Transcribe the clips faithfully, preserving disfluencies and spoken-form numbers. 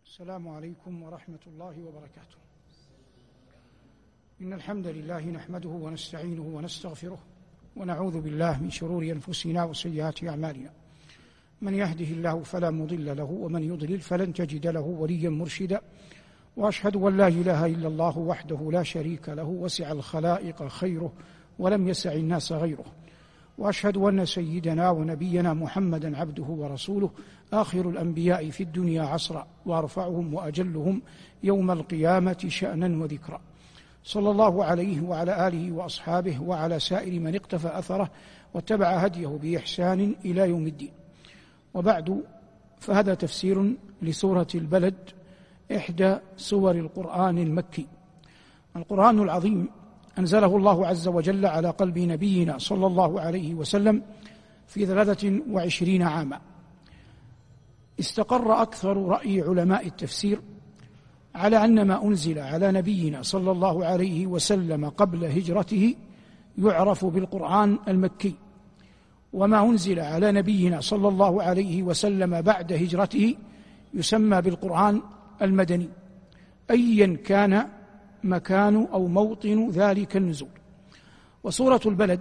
السلام عليكم ورحمة الله وبركاته. إن الحمد لله نحمده ونستعينه ونستغفره ونعوذ بالله من شرور أنفسنا وسيئات أعمالنا. من يهده الله فلا مضل له ومن يضلل فلن تجد له وليا مرشدا. وأشهد أن لا إله إلا الله وحده لا شريك له وسع الخلائق خيره ولم يسع الناس غيره. وأشهد أن سيدنا ونبينا محمدا عبده ورسوله آخر الأنبياء في الدنيا عصرا وأرفعهم وأجلهم يوم القيامة شأنا وذكرا، صلى الله عليه وعلى آله وأصحابه وعلى سائر من اقتفى أثره واتبع هديه بإحسان إلى يوم الدين. وبعد، فهذا تفسير لسورة البلد، إحدى سور القرآن المكي. القرآن العظيم أنزله الله عز وجل على قلب نبينا صلى الله عليه وسلم في ثلاثة وعشرين عاما. استقر أكثر رأي علماء التفسير على أن ما أنزل على نبينا صلى الله عليه وسلم قبل هجرته يعرف بالقرآن المكي، وما أنزل على نبينا صلى الله عليه وسلم بعد هجرته يسمى بالقرآن المدني، أيا كان مكان أو موطن ذلك النزول. وسورة البلد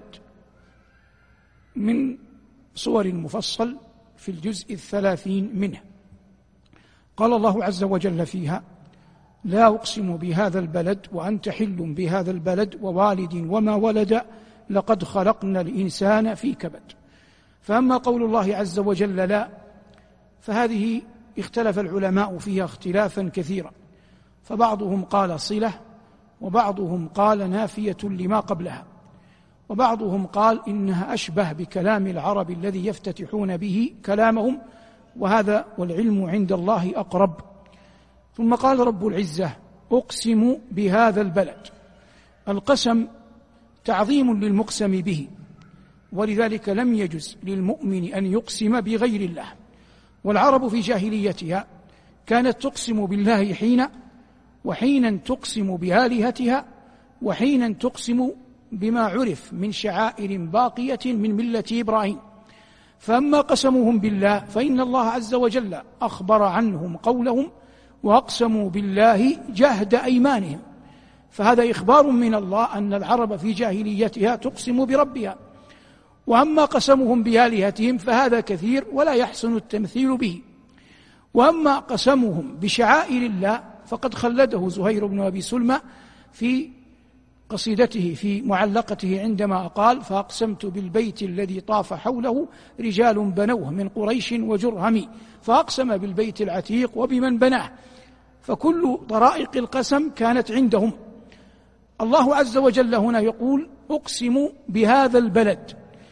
من سور المفصل في الجزء الثلاثين منه. قال الله عز وجل فيها: لا أقسم بهذا البلد وأنت حل بهذا البلد ووالد وما ولد لقد خلقنا الإنسان في كبد. فأما قول الله عز وجل لا، فهذه اختلف العلماء فيها اختلافا كثيرا، فبعضهم قال صلة، وبعضهم قال نافية لما قبلها، وبعضهم قال إنها أشبه بكلام العرب الذي يفتتحون به كلامهم، وهذا والعلم عند الله أقرب. ثم قال رب العزة: أقسم بهذا البلد. القسم تعظيم للمقسم به، ولذلك لم يجز للمؤمن أن يقسم بغير الله. والعرب في جاهليتها كانت تقسم بالله حين وحينا تقسم بآلهتها وحينا تقسم بما عرف من شعائر باقية من ملة إبراهيم. فأما قسمهم بالله فإن الله عز وجل أخبر عنهم قولهم: وأقسموا بالله جهد أيمانهم. فهذا إخبار من الله أن العرب في جاهليتها تقسم بربها. وأما قسمهم بآلهتهم فهذا كثير ولا يحسن التمثيل به. وأما قسمهم بشعائر الله فقد خلده زهير بن أبي سلمى في قصيدته في معلقته عندما قال: فأقسمت بالبيت الذي طاف حوله رجال بنوه من قريش وجرهم، فأقسم بالبيت العتيق وبمن بناه. فكل طرائق القسم كانت عندهم. الله عز وجل هنا يقول: أقسم بهذا البلد.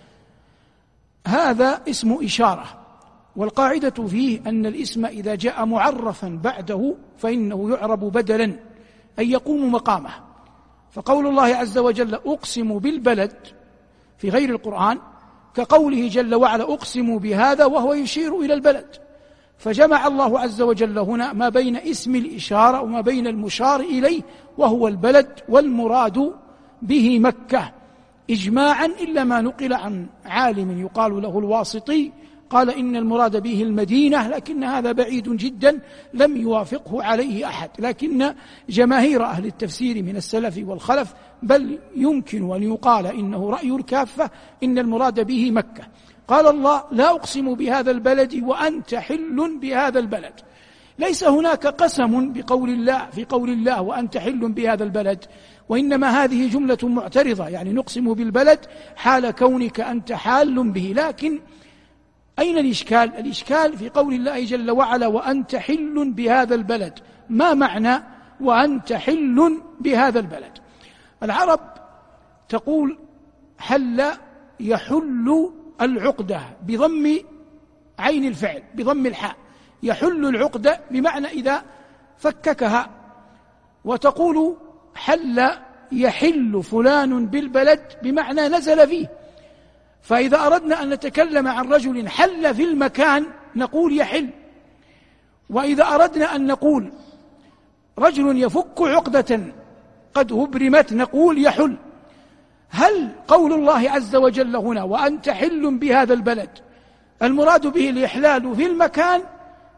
هذا اسم إشارة، والقاعدة فيه أن الاسم إذا جاء معرفا بعده فإنه يعرب بدلا، أي يقوم مقامه. فقول الله عز وجل أقسم بالبلد في غير القرآن كقوله جل وعلا أقسم بهذا وهو يشير إلى البلد. فجمع الله عز وجل هنا ما بين اسم الإشارة وما بين المشار إليه وهو البلد، والمراد به مكة إجماعا، إلا ما نقل عن عالم يقال له الواسطي قال إن المراد به المدينة، لكن هذا بعيد جدا لم يوافقه عليه أحد. لكن جماهير أهل التفسير من السلف والخلف بل يمكن أن يقال إنه رأي الكافة إن المراد به مكة. قال الله: لا أقسم بهذا البلد وأنت حل بهذا البلد. ليس هناك قسم بقول الله في قول الله وأنت حل بهذا البلد، وإنما هذه جملة معترضة، يعني نقسم بالبلد حال كونك أنت حال به. لكن أين الإشكال؟ الإشكال في قول الله جل وعلا وأنت حل بهذا البلد. ما معنى وأنت حل بهذا البلد؟ العرب تقول حل يحل العقدة بضم عين الفعل بضم الحاء، يحل العقدة بمعنى إذا فككها. وتقول حل يحل فلان بالبلد بمعنى نزل فيه. فإذا أردنا أن نتكلم عن رجل حل في المكان نقول يحل، وإذا أردنا أن نقول رجل يفك عقدة قد هبرمت نقول يحل. هل قول الله عز وجل هنا وأنت حل بهذا البلد المراد به الإحلال في المكان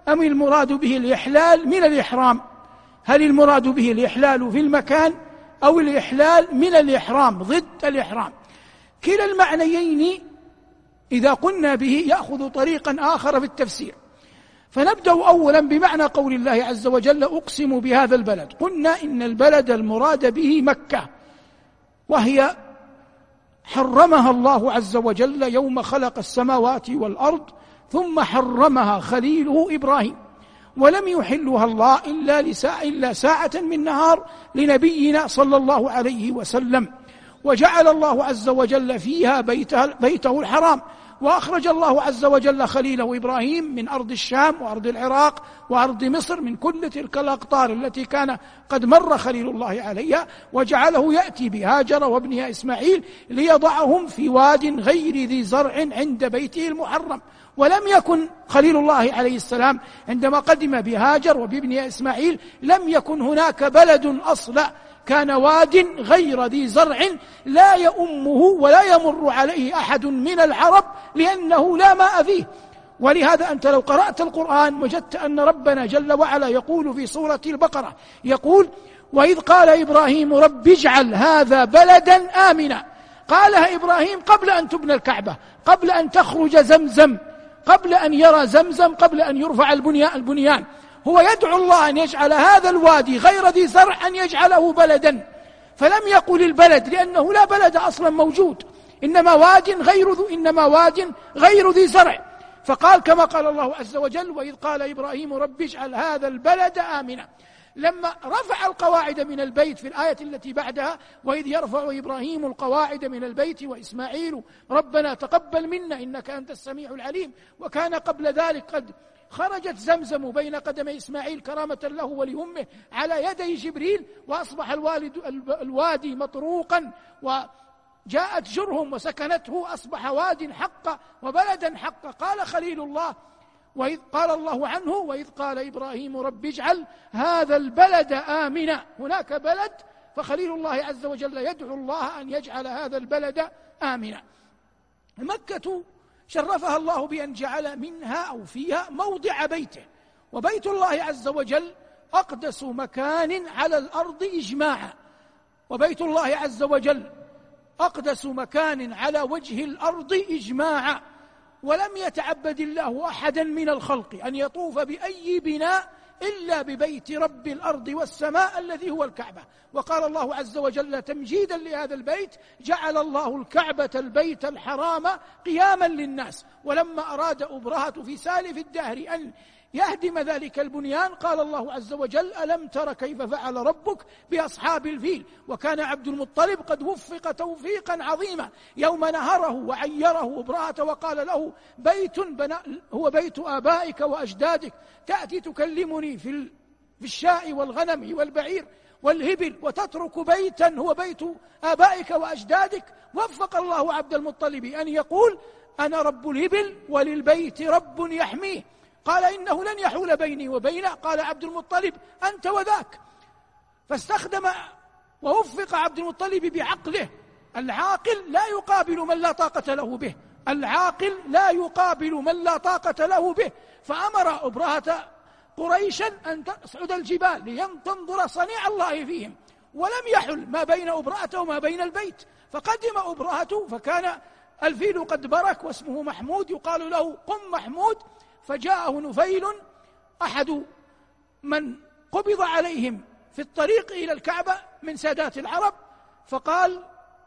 أم المراد به الإحلال من الإحرام؟ هل المراد به الإحلال في المكان أو الإحلال من الإحرام ضد الإحرام؟ كلا المعنيين إذا قلنا به يأخذ طريقا آخر في التفسير. فنبدأ أولا بمعنى قول الله عز وجل أقسم بهذا البلد. قلنا إن البلد المراد به مكة، وهي حرمها الله عز وجل يوم خلق السماوات والأرض، ثم حرمها خليله إبراهيم، ولم يحلها الله إلا لساعة, إلا ساعة من نهار لنبينا صلى الله عليه وسلم، وجعل الله عز وجل فيها بيته, بيته الحرام، وأخرج الله عز وجل خليله إبراهيم من أرض الشام وأرض العراق وأرض مصر، من كل تلك الأقطار التي كان قد مر خليل الله عليها، وجعله يأتي بهاجر وابنها إسماعيل ليضعهم في واد غير ذي زرع عند بيته المحرم. ولم يكن خليل الله عليه السلام عندما قدم بهاجر وبابنها إسماعيل لم يكن هناك بلد أصلا، كان واد غير ذي زرع لا يؤمه ولا يمر عليه أحد من العرب لأنه لا ماء فيه. ولهذا أنت لو قرأت القرآن وجدت أن ربنا جل وعلا يقول في سورة البقرة، يقول وإذ قال إبراهيم رب اجعل هذا بلدا آمنا. قالها إبراهيم قبل أن تبنى الكعبة، قبل أن تخرج زمزم، قبل أن يرى زمزم، قبل أن يرفع البنيان. هو يدعو الله أن يجعل هذا الوادي غير ذي زرع أن يجعله بلدا، فلم يقل البلد لأنه لا بلد أصلا موجود، إنما واد غير ذو إنما واد غير ذي زرع. فقال كما قال الله عز وجل وإذ قال إبراهيم رب اجعل هذا البلد آمنا. لما رفع القواعد من البيت في الآية التي بعدها وإذ يرفع إبراهيم القواعد من البيت وإسماعيل ربنا تقبل منا إنك أنت السميع العليم، وكان قبل ذلك قد خرجت زمزم بين قدمي إسماعيل كرامة له ولأمه على يدي جبريل، وأصبح الوالد الوادي مطروقا، وجاءت جرهم وسكنته، أصبح واد حقا وبلدا حقا. قال خليل الله وإذ قال الله عنه وإذ قال إبراهيم رب اجعل هذا البلد آمنا. هناك بلد، فخليل الله عز وجل يدعو الله أن يجعل هذا البلد آمنا. مكة شرفها الله بأن جعل منها أو فيها موضع بيته، وبيت الله عز وجل أقدس مكان على الأرض إجماعا، وبيت الله عز وجل أقدس مكان على وجه الأرض إجماعا، ولم يتعبد الله أحدا من الخلق أن يطوف بأي بناء إلا ببيت رب الأرض والسماء الذي هو الكعبة. وقال الله عز وجل تمجيدا لهذا البيت جعل الله الكعبة البيت الحرام قياما للناس. ولما أراد أبرهة في سالف الدهر أن يهدم ذلك البنيان قال الله عز وجل ألم تر كيف فعل ربك بأصحاب الفيل. وكان عبد المطلب قد وفق توفيقا عظيما يوم نهره وعيره أبرهة وقال له بيت هو بيت آبائك وأجدادك تأتي تكلمني في الشاء والغنم والبعير والهبل وتترك بيتا هو بيت آبائك وأجدادك. وفق الله عبد المطلب أن يقول أنا رب الهبل وللبيت رب يحميه. قال إنه لن يحول بيني وبينه. قال عبد المطلب أنت وذاك. فاستخدم ووفق عبد المطلب بعقله. العاقل لا يقابل من لا طاقة له به، العاقل لا يقابل من لا طاقة له به. فأمر أبرهة قريشا أن تصعد الجبال لينظر صنيع الله فيهم، ولم يحل ما بين أبرهة وما بين البيت. فقدم أبرهة فكان الفيل قد برك واسمه محمود، يقال له قم محمود. فجاءه نفيل أحد من قبض عليهم في الطريق إلى الكعبة من سادات العرب، فقال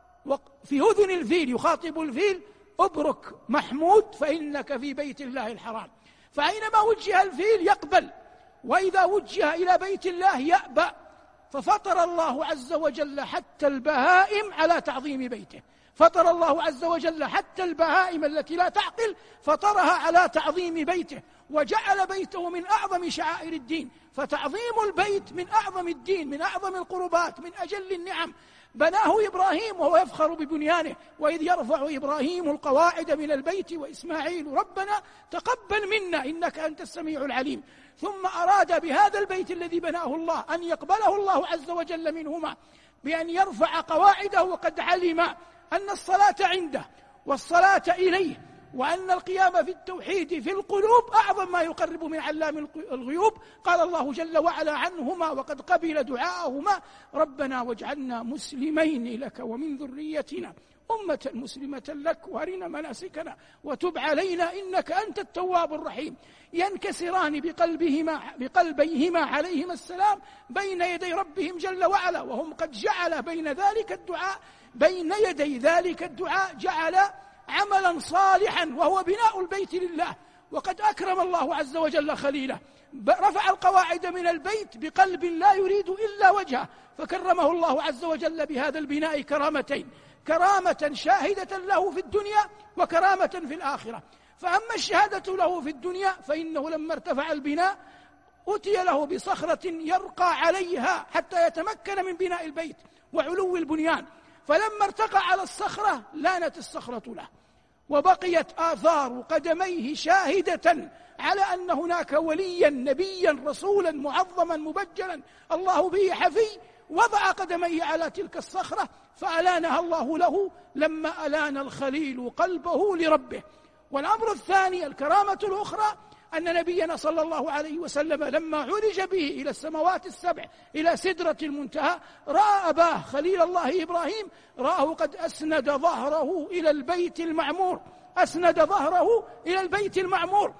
في أذن الفيل يخاطب الفيل أبرك محمود فإنك في بيت الله الحرام. فأينما وجه الفيل يقبل، وإذا وجه إلى بيت الله يأبى. ففطر الله عز وجل حتى البهائم على تعظيم بيته، فطر الله عز وجل حتى البهائم التي لا تعقل فطرها على تعظيم بيته، وجعل بيته من أعظم شعائر الدين. فتعظيم البيت من أعظم الدين، من أعظم القربات، من أجل النعم. بناه إبراهيم وهو يفخر ببنيانه وإذ يرفع إبراهيم القواعد من البيت وإسماعيل ربنا تقبل منا إنك أنت السميع العليم. ثم أراد بهذا البيت الذي بناه الله أن يقبله الله عز وجل منهما بأن يرفع قواعده، وقد علم أن الصلاة عنده والصلاة إليه وأن القيام في التوحيد في القلوب أعظم ما يقرب من علام الغيوب. قال الله جل وعلا عنهما وقد قبل دعاءهما: ربنا واجعلنا مسلمين لك ومن ذريتنا أمة مسلمة لك وارنا مناسكنا وتب علينا إنك أنت التواب الرحيم. ينكسران بقلبهما بقلبيهما عليهما السلام بين يدي ربهم جل وعلا، وهم قد جعل بين ذلك الدعاء بين يدي ذلك الدعاء جعل عملا صالحا وهو بناء البيت لله. وقد أكرم الله عز وجل خليله، رفع القواعد من البيت بقلب لا يريد إلا وجهه، فكرمه الله عز وجل بهذا البناء كرامتين: كرامة شاهدة له في الدنيا وكرامة في الآخرة. فأما الشهادة له في الدنيا فإنه لما ارتفع البناء أتي له بصخرة يرقى عليها حتى يتمكن من بناء البيت وعلو البنيان، فلما ارتقى على الصخرة لانت الصخرة له، وبقيت آثار قدميه شاهدة على أن هناك وليا نبيا رسولا معظما مبجلا الله به حفي وضع قدميه على تلك الصخرة فألانها الله له لما ألان الخليل قلبه لربه. والأمر الثاني الكرامة الأخرى أن نبينا صلى الله عليه وسلم لما عرج به إلى السماوات السبع إلى سدرة المنتهى رأى أباه خليل الله إبراهيم، رآه قد أسند ظهره إلى البيت المعمور، أسند ظهره إلى البيت المعمور.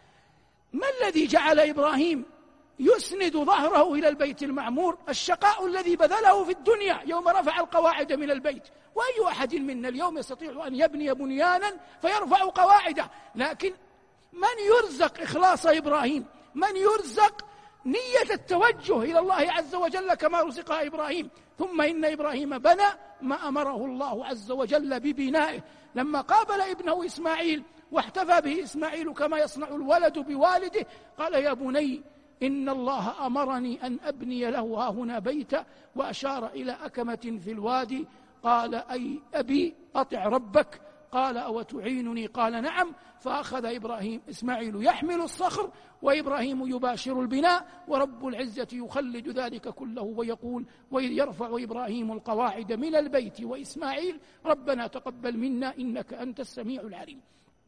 ما الذي جعل إبراهيم يسند ظهره إلى البيت المعمور؟ الشقاء الذي بذله في الدنيا يوم رفع القواعد من البيت. وأي أحد منا اليوم يستطيع أن يبني بنيانا فيرفع قواعده؟ لكن من يرزق إخلاص إبراهيم، من يرزق نية التوجه إلى الله عز وجل كما رزقها إبراهيم. ثم إن إبراهيم بنى ما أمره الله عز وجل ببنائه لما قابل ابنه إسماعيل واحتفى به إسماعيل كما يصنع الولد بوالده، قال: يا بني إن الله أمرني أن أبني له ها هنا بيتا، وأشار إلى أكمة في الوادي. قال: أي أبي أطع ربك. قال: أو تعينني؟ قال: نعم. فأخذ إبراهيم إسماعيل يحمل الصخر وإبراهيم يباشر البناء، ورب العزة يخلد ذلك كله ويقول: وإذ يرفع إبراهيم القواعد من البيت وإسماعيل ربنا تقبل منا إنك أنت السميع العليم.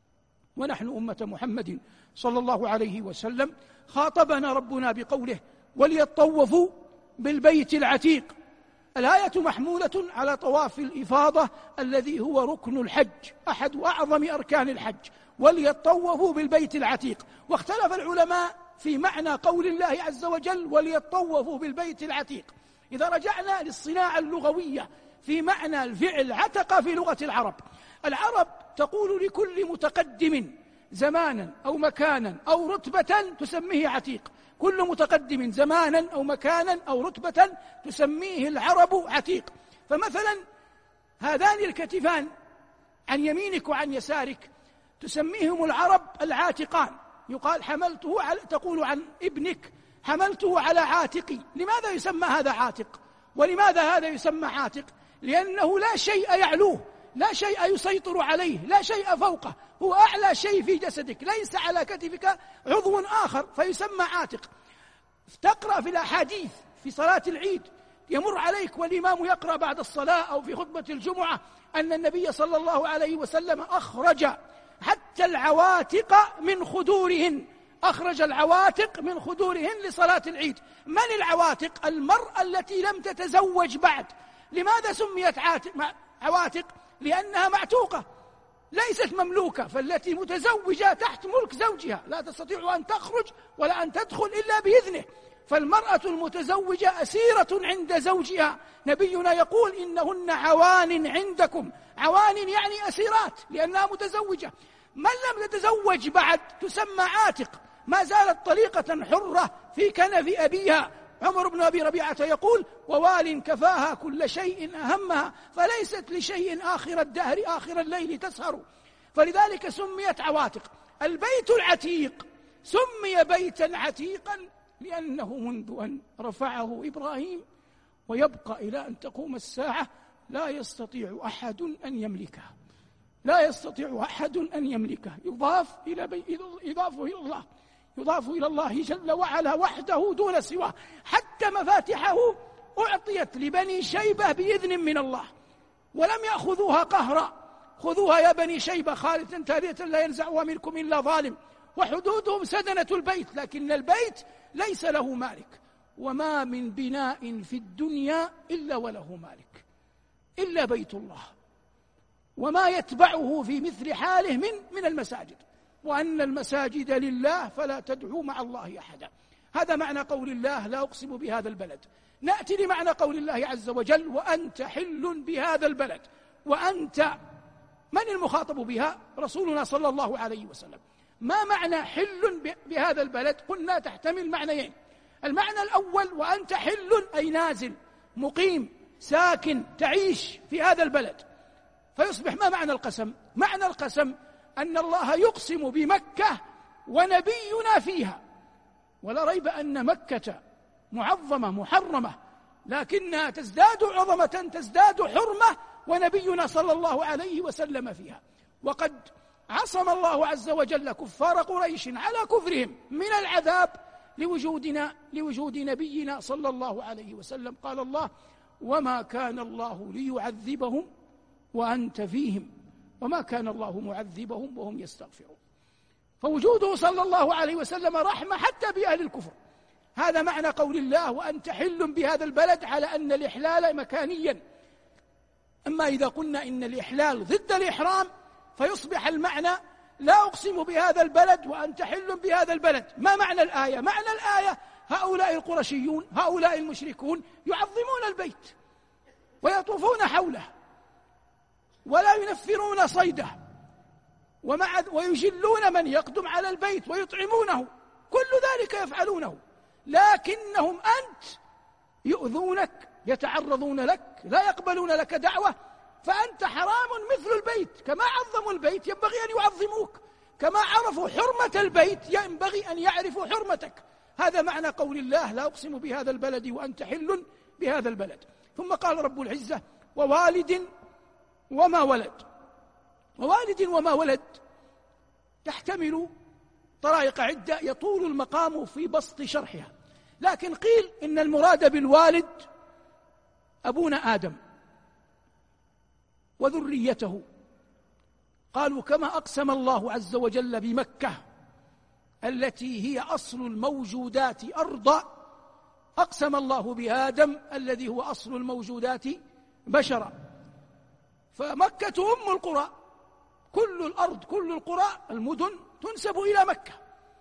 ونحن أمة محمد صلى الله عليه وسلم خاطبنا ربنا بقوله: وليطوفوا بالبيت العتيق. الآية محمولة على طواف الإفاضة الذي هو ركن الحج، أحد أعظم أركان الحج، وليطوفوا بالبيت العتيق. واختلف العلماء في معنى قول الله عز وجل وليطوفوا بالبيت العتيق. إذا رجعنا للصناعة اللغوية في معنى الفعل عتق في لغة العرب، العرب تقول لكل متقدم زمانا أو مكانا أو رتبة تسميه عتيق. كل متقدم زمانا أو مكانا أو رتبة تسميه العرب عتيق. فمثلا هذان الكتفان عن يمينك وعن يسارك تسميهم العرب العاتقان. يقال حملته على، تقول عن ابنك حملته على عاتقي. لماذا يسمى هذا عاتق؟ ولماذا هذا يسمى عاتق؟ لأنه لا شيء يعلوه، لا شيء يسيطر عليه، لا شيء فوقه، هو أعلى شيء في جسدك، ليس على كتفك عضو آخر فيسمى عاتق. تقرأ في الأحاديث في صلاة العيد يمر عليك والإمام يقرأ بعد الصلاة أو في خطبة الجمعة أن النبي صلى الله عليه وسلم أخرج حتى العواتق من خدورهن، أخرج العواتق من خدورهن لصلاة العيد. من العواتق؟ المرأة التي لم تتزوج بعد. لماذا سميت عواتق؟ لأنها معتوقة ليست مملوكة، فالتي متزوجة تحت ملك زوجها لا تستطيع أن تخرج ولا أن تدخل إلا بإذنه. فالمرأة المتزوجة أسيرة عند زوجها. نبينا يقول: إنهن عوان عندكم. عوان يعني أسيرات لأنها متزوجة. من لم تتزوج بعد تسمى عاتق، ما زالت طليقة حرة في كنف أبيها. عمر بن أبي ربيعة يقول: ووال كفاها كل شيء أهمها، فليست لشيء آخر الدهر آخر الليل تسهر. فلذلك سميت عواتق. البيت العتيق سمي بيتا عتيقا لأنه منذ أن رفعه إبراهيم ويبقى إلى أن تقوم الساعة لا يستطيع أحد أن يملكه، لا يستطيع أحد أن يملكه. يضاف إلى بي... يضاف إلى الله، يضاف إلى الله جل وعلا وحده دون سواه. حتى مفاتحه أعطيت لبني شيبة بإذن من الله ولم يأخذوها قهرا، خذوها يا بني شيبة خالدة تالية لا ينزعها منكم إلا ظالم، وحدودهم سدنة البيت، لكن البيت ليس له مالك. وما من بناء في الدنيا إلا وله مالك إلا بيت الله وما يتبعه في مثل حاله من من المساجد، وأن المساجد لله فلا تدعوا مع الله أحدا. هذا معنى قول الله لا أقسم بهذا البلد. نأتي لمعنى قول الله عز وجل وأنت حل بهذا البلد. وأنت من المخاطب بها؟ رسولنا صلى الله عليه وسلم. ما معنى حل بهذا البلد؟ قلنا تحتمل معنيين. المعنى الأول وأنت حل أي نازل مقيم ساكن تعيش في هذا البلد، فيصبح ما معنى القسم؟ معنى القسم أن الله يقسم بمكة ونبينا فيها، ولا ريب أن مكة معظمة محرمة، لكنها تزداد عظمة تزداد حرمة ونبينا صلى الله عليه وسلم فيها. وقد عصم الله عز وجل كفار قريش على كفرهم من العذاب لوجودنا لوجود نبينا صلى الله عليه وسلم. قال الله وما كان الله ليعذبهم وأنت فيهم وما كان الله معذبهم وهم يستغفرون. فوجوده صلى الله عليه وسلم رحمة حتى بأهل الكفر. هذا معنى قول الله وأنت حل بهذا البلد، على أن الإحلال مكانيا. أما إذا قلنا إن الإحلال ضد الإحرام فيصبح المعنى لا أقسم بهذا البلد وأنت حل بهذا البلد. ما معنى الآية؟ معنى الآية هؤلاء القرشيون هؤلاء المشركون يعظمون البيت ويطوفون حوله ولا ينفرون صيده، ومع ويجلون من يقدم على البيت ويطعمونه، كل ذلك يفعلونه، لكنهم أنت يؤذونك يتعرضون لك لا يقبلون لك دعوة، فأنت حرام مثل البيت. كما عظموا البيت ينبغي أن يعظموك، كما عرفوا حرمة البيت ينبغي أن يعرفوا حرمتك. هذا معنى قول الله لا أقسم بهذا البلد وأنت حل بهذا البلد. ثم قال رب العزة ووالد وما ولد. ووالد وما ولد تحتمل طرائق عدة يطول المقام في بسط شرحها، لكن قيل إن المراد بالوالد أبونا آدم وذريته. قالوا كما أقسم الله عز وجل بمكة التي هي أصل الموجودات أرضا، أقسم الله بآدم الذي هو أصل الموجودات بشرا. فمكة أم القرى، كل الأرض كل القرى المدن تنسب إلى مكة،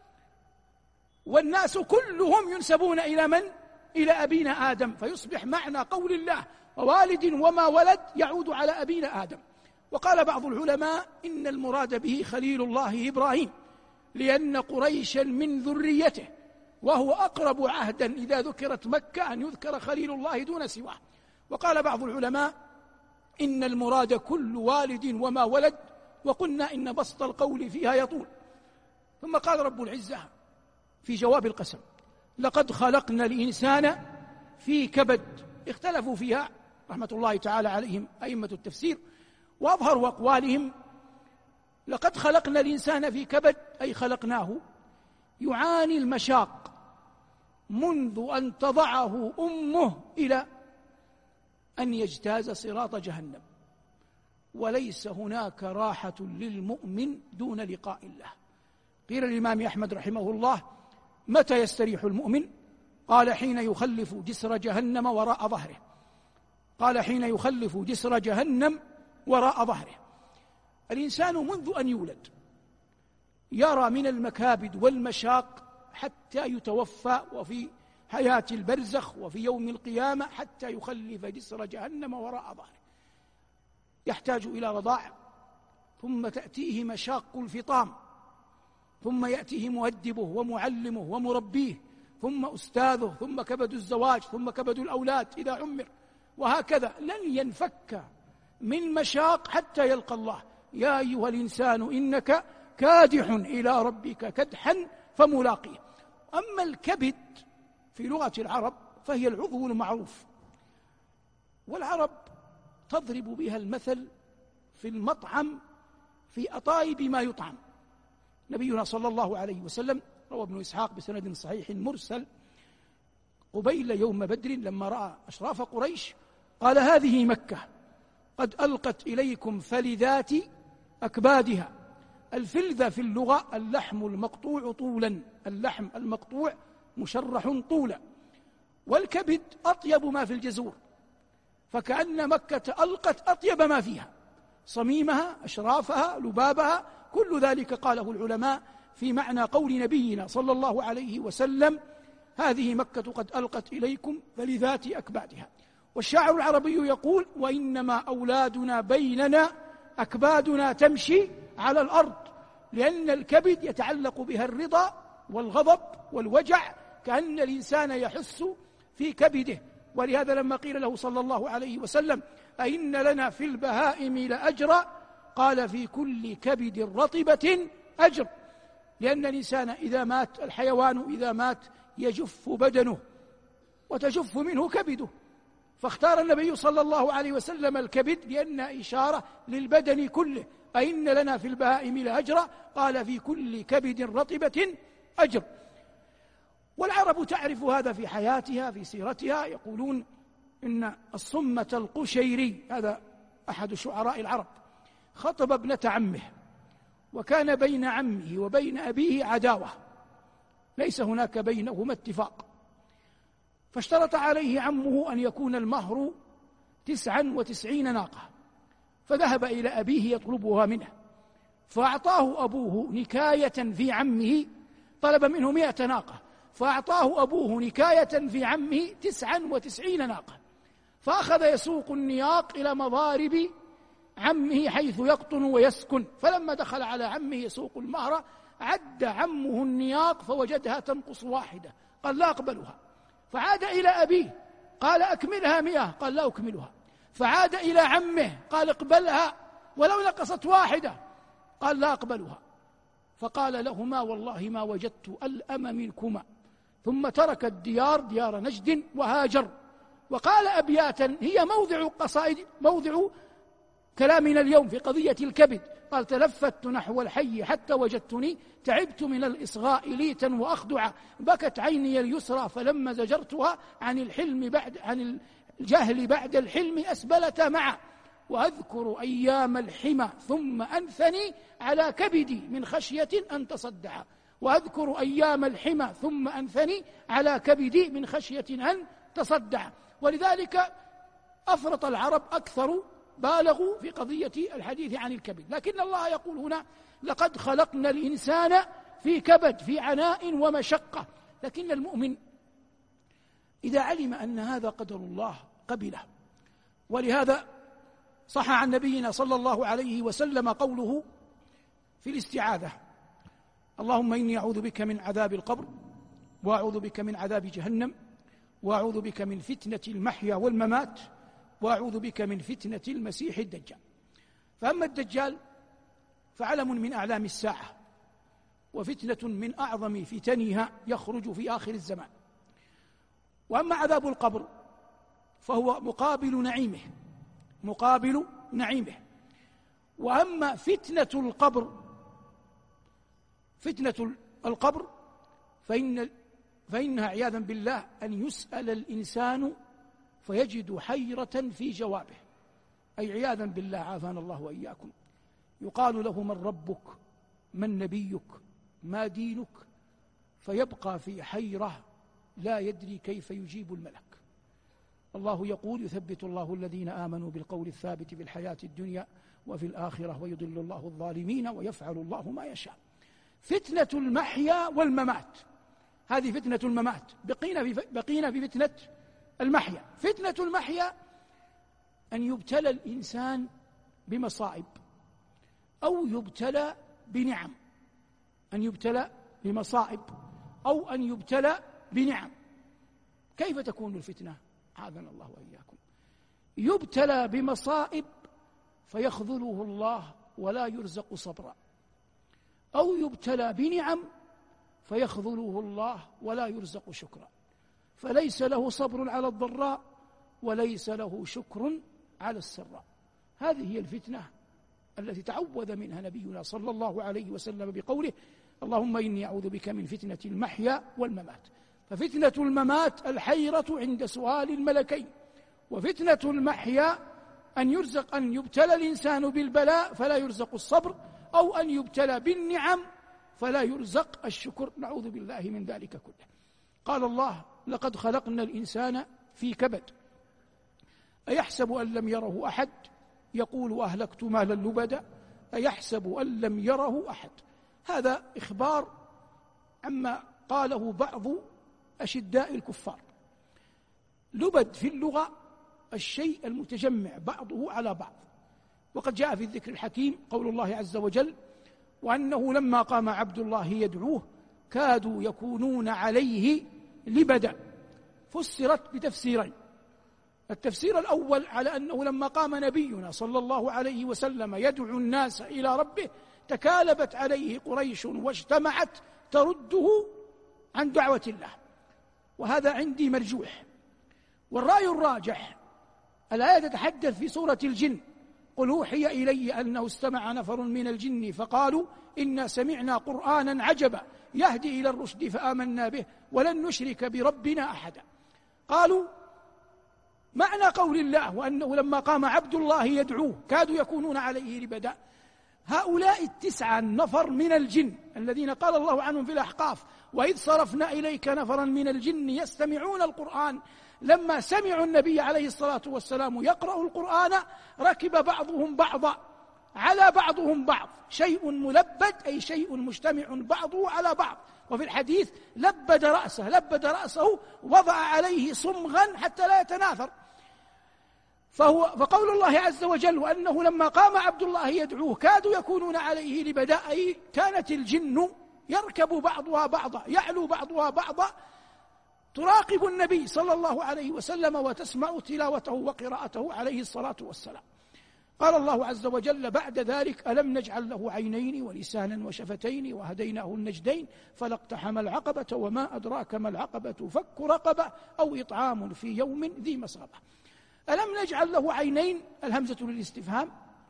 والناس كلهم ينسبون إلى من؟ إلى أبينا آدم. فيصبح معنى قول الله ووالد وما ولد يعود على أبينا آدم. وقال بعض العلماء إن المراد به خليل الله إبراهيم، لأن قريشا من ذريته، وهو أقرب عهدا إذا ذكرت مكة أن يذكر خليل الله دون سواه. وقال بعض العلماء إن المراد كل والد وما ولد، وقلنا إن بسط القول فيها يطول. ثم قال رب العزة في جواب القسم لقد خلقنا الإنسان في كبد. اختلفوا فيها رحمة الله تعالى عليهم أئمة التفسير، وأظهروا أقوالهم لقد خلقنا الإنسان في كبد أي خلقناه يعاني المشاق منذ أن تضعه أمه إلى أن يجتاز صراط جهنم، وليس هناك راحة للمؤمن دون لقاء الله. قيل الإمام أحمد رحمه الله متى يستريح المؤمن؟ قال حين يخلف جسر جهنم وراء ظهره. قال حين يخلف جسر جهنم وراء ظهره. الإنسان منذ أن يولد يرى من المكابد والمشاق حتى يتوفى، وفي حياة البرزخ وفي يوم القيامة حتى يخلف جسر جهنم وراء ظهره. يحتاج إلى رضاع، ثم تأتيه مشاق الفطام، ثم يأتيه مؤدبه ومعلمه ومربيه، ثم أستاذه، ثم كبد الزواج، ثم كبد الأولاد إذا عمر، وهكذا لن ينفك من مشاق حتى يلقى الله. يا أيها الإنسان إنك كادح إلى ربك كدحا فملاقيه. أما الكبد في لغة العرب فهي العضو المعروف، والعرب تضرب بها المثل في المطعم في أطايب ما يطعم. نبينا صلى الله عليه وسلم روى ابن إسحاق بسند صحيح مرسل قبيل يوم بدر لما رأى أشراف قريش قال هذه مكة، قد ألقت إليكم فلذات أكبادها. الفلذة في اللغة اللحم المقطوع طولا، اللحم المقطوع مشرح طولا، والكبد أطيب ما في الجزور، فكأن مكة ألقت أطيب ما فيها، صميمها، أشرافها، لبابها، كل ذلك قاله العلماء في معنى قول نبينا صلى الله عليه وسلم: هذه مكة قد ألقت إليكم فلذات أكبادها. والشاعر العربي يقول: وإنما أولادنا بيننا أكبادنا تمشي على الأرض، لأن الكبد يتعلق بها الرضا والغضب والوجع، كأن الإنسان يحس في كبده. ولهذا لما قيل له صلى الله عليه وسلم: أئن لنا في البهائم لأجرا، قال: في كل كبد رطبة أجر، لأن الإنسان إذا مات، الحيوان إذا مات يجف بدنه وتجف منه كبده، فاختار النبي صلى الله عليه وسلم الكبد لأن إشارة للبدن كله. أئن لنا في البهائم لأجرا، قال: في كل كبد رطبة أجر. والعرب تعرف هذا في حياتها، في سيرتها. يقولون إن الصمة القشيري، هذا أحد شعراء العرب، خطب ابنة عمه، وكان بين عمه وبين أبيه عداوة، ليس هناك بينهما اتفاق، فاشترط عليه عمه أن يكون المهر تسعا وتسعين ناقة، فذهب إلى أبيه يطلبها منه، فأعطاه أبوه نكاية في عمه، طلب منه مئة ناقة، فأعطاه أبوه نكاية في عمه تسعا وتسعين ناقة، فأخذ يسوق النياق إلى مضارب عمه حيث يقطن ويسكن. فلما دخل على عمه يسوق المهر، عد عمه النياق فوجدها تنقص واحدة، قال: لا أقبلها. فعاد إلى أبيه، قال: أكملها مئة، قال: لا أكملها. فعاد إلى عمه، قال: اقبلها ولو نقصت واحدة، قال: لا أقبلها. فقال لهما: والله ما وجدت ألأم منكما. ثم ترك الديار، ديار نجد، وهاجر. وقال أبياتا هي موضع قصائد، موضع كلامنا اليوم في قضية الكبد، قال: تلفت نحو الحي حتى وجدتني، تعبت من الإصغاء ليتا وأخدعا، بكت عيني اليسرى فلما زجرتها، عن الحلم بعد عن الجهل بعد الحلم أسبلتا معا، وأذكر أيام الحمى ثم أنثني على كبدي من خشية أن تصدع، وأذكر أيام الحمى ثم أنثني على كبدي من خشية أن تصدع. ولذلك أفرط العرب أكثر، بالغوا في قضية الحديث عن الكبد. لكن الله يقول هنا: لقد خلقنا الإنسان في كبد، في عناء ومشقة. لكن المؤمن إذا علم أن هذا قدر الله قبله. ولهذا صح عن نبينا صلى الله عليه وسلم قوله في الاستعاذة: اللهم إني أعوذ بك من عذاب القبر، وأعوذ بك من عذاب جهنم، وأعوذ بك من فتنة المحيا والممات، وأعوذ بك من فتنة المسيح الدجال. فأما الدجال فعلم من أعلام الساعة، وفتنة من أعظم فتنها يخرج في آخر الزمان. وأما عذاب القبر فهو مقابل نعيمه، مقابل نعيمه. وأما فتنة القبر، فتنة القبر فإن فإنها عياذا بالله أن يسأل الإنسان فيجد حيرة في جوابه، أي عياذا بالله عافانا الله وإياكم. يقال له: من ربك؟ من نبيك؟ ما دينك؟ فيبقى في حيرة لا يدري كيف يجيب الملك. الله يقول: يثبت الله الذين آمنوا بالقول الثابت في الحياة الدنيا وفي الآخرة ويضل الله الظالمين ويفعل الله ما يشاء. فتنة المحيا والممات، هذه فتنة الممات. بقينا في بقينا في فتنة المحيا. فتنة المحيا أن يبتلى الإنسان بمصائب أو يبتلى بنعم، أن يبتلى بمصائب أو أن يبتلى بنعم. كيف تكون الفتنة؟ عاذنا الله وإياكم. يبتلى بمصائب فيخذله الله ولا يرزق صبرا، أو يبتلى بنعم فيخذله الله ولا يرزق شكرا، فليس له صبر على الضراء وليس له شكر على السراء. هذه هي الفتنة التي تعوذ منها نبينا صلى الله عليه وسلم بقوله: اللهم إني أعوذ بك من فتنة المحيا والممات. ففتنة الممات الحيرة عند سؤال الملكين، وفتنة المحيا أن يرزق أن يبتلى الإنسان بالبلاء فلا يرزق الصبر، أو أن يبتلى بالنعم فلا يرزق الشكر، نعوذ بالله من ذلك كله. قال الله: لقد خلقنا الإنسان في كبد أيحسب أن لم يره أحد يقول أهلكت مالا لبدا أيحسب أن لم يره أحد. هذا إخبار عما قاله بعض أشداء الكفار. لبد في اللغة الشيء المتجمع بعضه على بعض، وقد جاء في الذكر الحكيم قول الله عز وجل: وأنه لما قام عبد الله يدعوه كادوا يكونون عليه لبدا. فسرت بتفسيرين: التفسير الأول على أنه لما قام نبينا صلى الله عليه وسلم يدعو الناس إلى ربه تكالبت عليه قريش واجتمعت ترده عن دعوة الله، وهذا عندي مرجوح. والرأي الراجح: الآية تتحدث في سورة الجن: قل أوحي إلي أنه استمع نفر من الجن فقالوا إنا سمعنا قرآنا عجبا يهدي إلى الرشد فآمنا به ولن نشرك بربنا أحدا. قالوا معنى قول الله وأنه لما قام عبد الله يدعوه كادوا يكونون عليه لبدا، هؤلاء التسعة نفر من الجن الذين قال الله عنهم في الأحقاف: وإذ صرفنا إليك نفرا من الجن يستمعون القرآن، لما سمعوا النبي عليه الصلاة والسلام يقرأ القرآن ركب بعضهم بعضا على بعضهم بعض، شيء ملبد أي شيء مجتمع بعضه على بعض. وفي الحديث: لبد رأسه، لبد رأسه وضع عليه صمغا حتى لا يتناثر. فهو فقول الله عز وجل: وأنه لما قام عبد الله يدعوه كادوا يكونون عليه لبدا، أي كانت الجن يركب بعضها بعضا، يعلو بعضها بعضا، تراقب النبي صلى الله عليه وسلم وتسمع تلاوته وقراءته عليه الصلاة والسلام. قال الله عز وجل بعد ذلك: ألم نجعل له عينين ولسانا وشفتين وهديناه النجدين فلاقتحم العقبة وما أدراك ما العقبة فك رقبة أو إطعام في يوم ذي مسغبة. ألم نجعل له عينين، الهمزة للاستفهام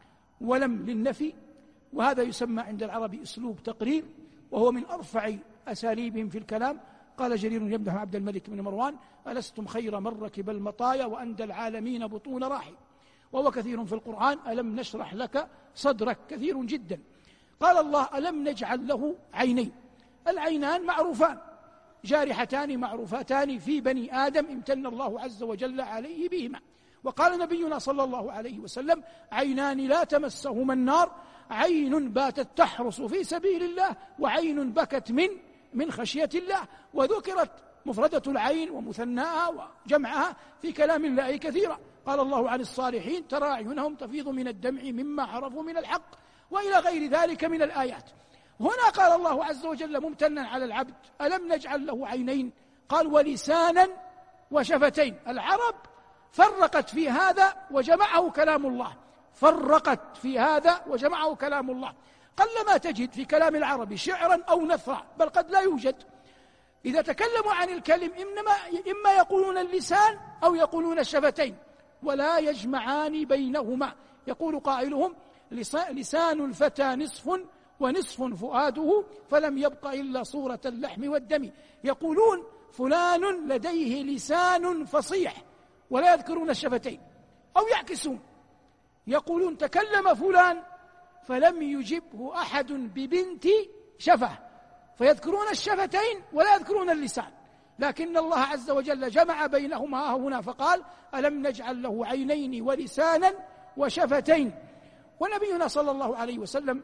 ولم للنفي، وهذا يسمى عند العرب أسلوب تقرير، وهو من أرفع أساليبهم في الكلام. قال جرير يمدح عبد الملك بن مروان: ألستم خير من ركب المطايا وأندى العالمين بطون راحي. وهو كثير في القرآن: ألم نشرح لك صدرك، كثير جدا. قال الله: ألم نجعل له عينين. العينان معروفان، جارحتان معروفتان في بني آدم امتن الله عز وجل عليه بهما. وقال نبينا صلى الله عليه وسلم: عينان لا تمسهما النار، عين باتت تحرس في سبيل الله وعين بكت من من خشية الله. وذكرت مفردة العين ومثناها وجمعها في كلام الله كثيرا. قال الله عن الصالحين: ترى أعينهم تفيض من الدمع مما عرفوا من الحق، وإلى غير ذلك من الآيات. هنا قال الله عز وجل ممتنا على العبد: ألم نجعل له عينين؟ قال: ولسانا وشفتين. العرب فرقت في هذا وجمعه كلام الله، فرقت في هذا وجمعه كلام الله. قلما تجد في كلام العرب شعرا أو نثرا، بل قد لا يوجد. إذا تكلموا عن الكلم إنما إما يقولون اللسان أو يقولون الشفتين، ولا يجمعان بينهما. يقول قائلهم: لسان الفتى نصف ونصف فؤاده فلم يبق إلا صورة اللحم والدم. يقولون فلان لديه لسان فصيح ولا يذكرون الشفتين، أو يعكسون يقولون تكلم فلان فلم يجبه أحد ببنت شفه، فيذكرون الشفتين ولا يذكرون اللسان. لكن الله عز وجل جمع بينهما هنا فقال: ألم نجعل له عينين ولسانا وشفتين. ونبينا صلى الله عليه وسلم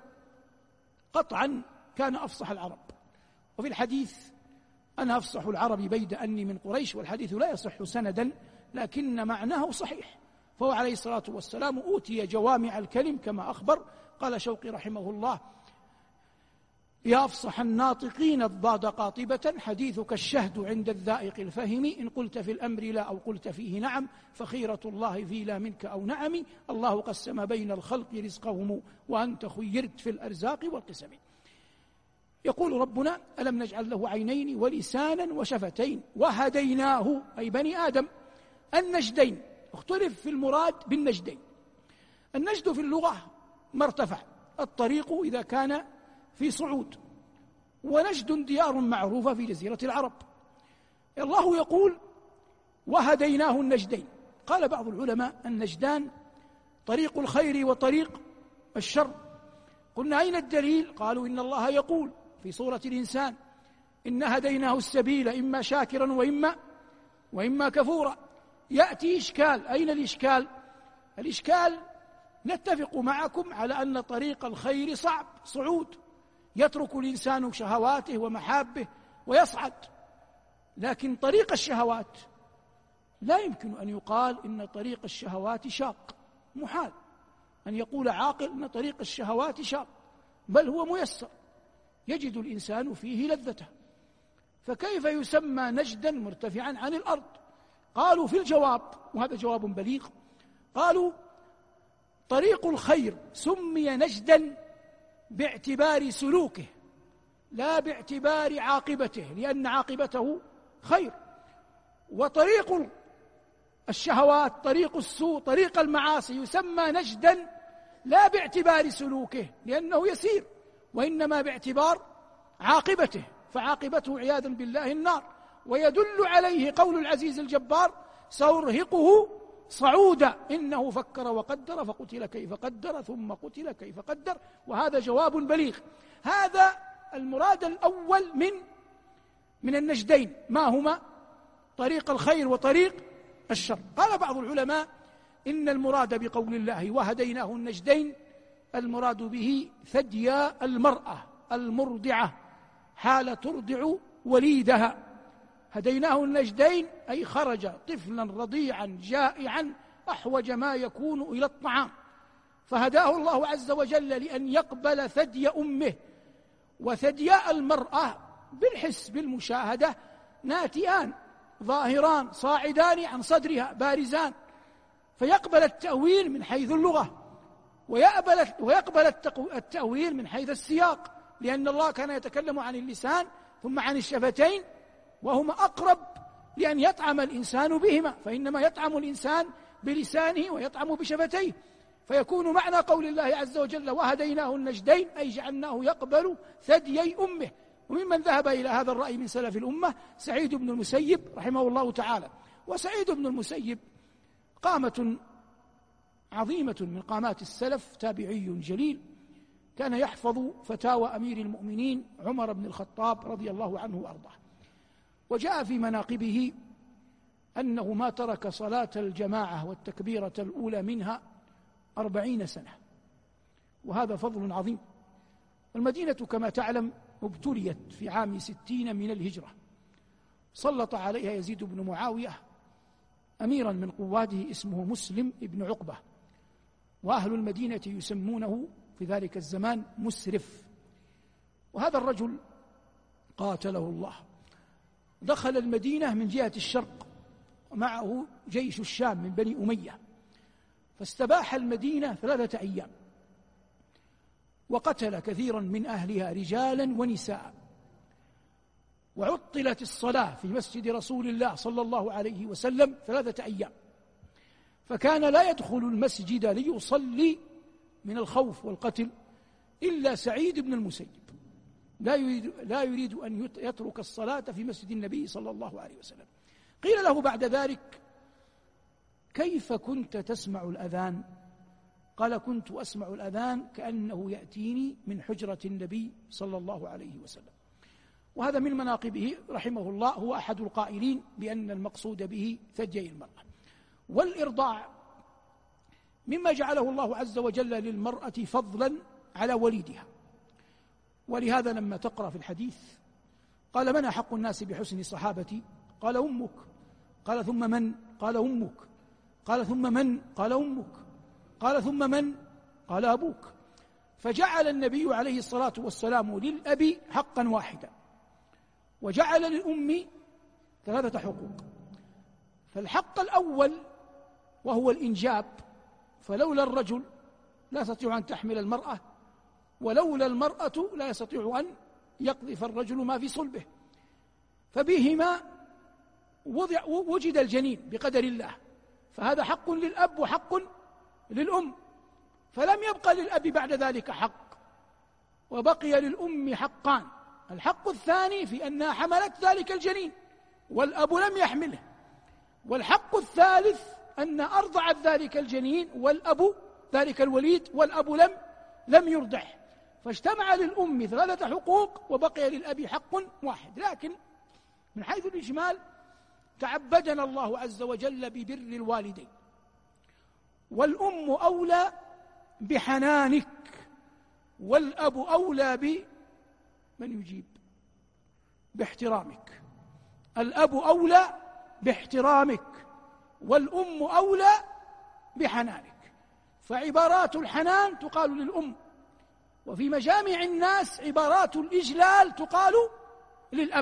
قطعا كان أفصح العرب، وفي الحديث: أنا أفصح العرب بيد أني من قريش. والحديث لا يصح سندا لكن معناه صحيح. فهو عليه الصلاة والسلام أوتي جوامع الكلم كما أخبر. قال شوقي رحمه الله: يا أفصح الناطقين الضاد قاطبة، حديثك الشهد عند الذائق الفهم، إن قلت في الأمر لا أو قلت فيه نعم، فخيرة الله في لا منك أو نعم، الله قسم بين الخلق رزقهم وأنت خيرت في الأرزاق والقسم. يقول ربنا: ألم نجعل له عينين ولسانا وشفتين وهديناه، أي بني آدم، النجدين. اختلف في المراد بالنجدين. النجد في اللغة ما ارتفع، الطريق إذا كان في صعود، ونجد ديار معروفة في جزيرة العرب. الله يقول: وهديناه النجدين. قال بعض العلماء: النجدان طريق الخير وطريق الشر. قلنا أين الدليل؟ قالوا إن الله يقول في سورة الإنسان إن هديناه السبيل إما شاكرا وإما وإما كفورا. يأتي إشكال، أين الإشكال؟ الإشكال نتفق معكم على أن طريق الخير صعب صعود، يترك الإنسان شهواته ومحابه ويصعد، لكن طريق الشهوات لا يمكن أن يقال إن طريق الشهوات شاق، محال أن يقول عاقل إن طريق الشهوات شاق، بل هو ميسر يجد الإنسان فيه لذته، فكيف يسمى نجدا مرتفعا عن الأرض؟ قالوا في الجواب، وهذا جواب بليغ، قالوا طريق الخير سمي نجدا باعتبار سلوكه لا باعتبار عاقبته، لأن عاقبته خير. وطريق الشهوات، طريق السوء، طريق المعاصي يسمى نجدا لا باعتبار سلوكه لأنه يسير، وإنما باعتبار عاقبته، فعاقبته عياذا بالله النار. ويدل عليه قول العزيز الجبار سأرهقه صعودا إنه فكر وقدر فقتل كيف قدر ثم قتل كيف قدر. وهذا جواب بليغ. هذا المراد الأول من من النجدين، ما هما؟ طريق الخير وطريق الشر. قال بعض العلماء إن المراد بقول الله وهديناه النجدين المراد به ثدي المرأة المرضعة حال ترضع وليدها. هديناه النجدين أي خرج طفلا رضيعا جائعا أحوج ما يكون إلى الطعام، فهداه الله عز وجل لأن يقبل ثدي أمه. وثدياء المرأة بالحس بالمشاهدة ناتئان ظاهران صاعدان عن صدرها بارزان، فيقبل التأويل من حيث اللغة ويقبل, ويقبل التأويل من حيث السياق، لأن الله كان يتكلم عن اللسان ثم عن الشفتين وهما أقرب لأن يطعم الإنسان بهما، فإنما يطعم الإنسان بلسانه ويطعم بشفتيه، فيكون معنى قول الله عز وجل وهديناه النجدين أي جعلناه يقبل ثديي أمه. وممن ذهب إلى هذا الرأي من سلف الأمة سعيد بن المسيب رحمه الله تعالى. وسعيد بن المسيب قامة عظيمة من قامات السلف، تابعي جليل، كان يحفظ فتاوى أمير المؤمنين عمر بن الخطاب رضي الله عنه وأرضاه. وجاء في مناقبه أنه ما ترك صلاة الجماعة والتكبيرة الأولى منها أربعين سنة، وهذا فضل عظيم. المدينة كما تعلم ابتليت في عام ستين من الهجرة، سلط عليها يزيد بن معاوية أميرا من قواده اسمه مسلم ابن عقبة، وأهل المدينة يسمونه في ذلك الزمان مسرف. وهذا الرجل قاتله الله دخل المدينة من جهة الشرق ومعه جيش الشام من بني أمية، فاستباح المدينة ثلاثة أيام وقتل كثيرا من أهلها رجالا ونساء، وعطلت الصلاة في مسجد رسول الله صلى الله عليه وسلم ثلاثة أيام، فكان لا يدخل المسجد ليصلي من الخوف والقتل إلا سعيد بن المسيب، لا يريد, لا يريد أن يترك الصلاة في مسجد النبي صلى الله عليه وسلم. قيل له بعد ذلك كيف كنت تسمع الأذان؟ قال كنت أسمع الأذان كأنه يأتيني من حجرة النبي صلى الله عليه وسلم. وهذا من مناقبه رحمه الله، هو أحد القائلين بأن المقصود به ثديي المرأة. والإرضاع مما جعله الله عز وجل للمرأة فضلا على وليدها، ولهذا لما تقرأ في الحديث قال من أحق الناس بحسن صحابتي؟ قال أمك. قال ثم من؟ قال أمك. قال ثم من؟ قال أمك. قال ثم من؟ قال أبوك. فجعل النبي عليه الصلاة والسلام للأب حقا واحدا، وجعل للأم ثلاثة حقوق. فالحق الأول وهو الإنجاب، فلولا الرجل لا يستطيع أن تحمل المرأة، ولولا المرأة لا يستطيع أن يقذف الرجل ما في صلبه، فبهما وضع وجد الجنين بقدر الله، فهذا حق للأب وحق للأم، فلم يبقى للأب بعد ذلك حق، وبقي للأم حقان. الحق الثاني في أنها حملت ذلك الجنين والأب لم يحمله، والحق الثالث أن أرضعت ذلك الجنين والأب ذلك الوليد والأب لم لم يرضعه، فاجتمع للأم ثلاثة حقوق وبقي للأب حق واحد. لكن من حيث الإجمال تعبدنا الله عز وجل ببر الوالدين، والأم أولى بحنانك، والأب أولى بمن يجيب باحترامك. الأب أولى باحترامك، والأم أولى بحنانك. فعبارات الحنان تقال للأم، وفي مجامع الناس عبارات الإجلال تقال للأب.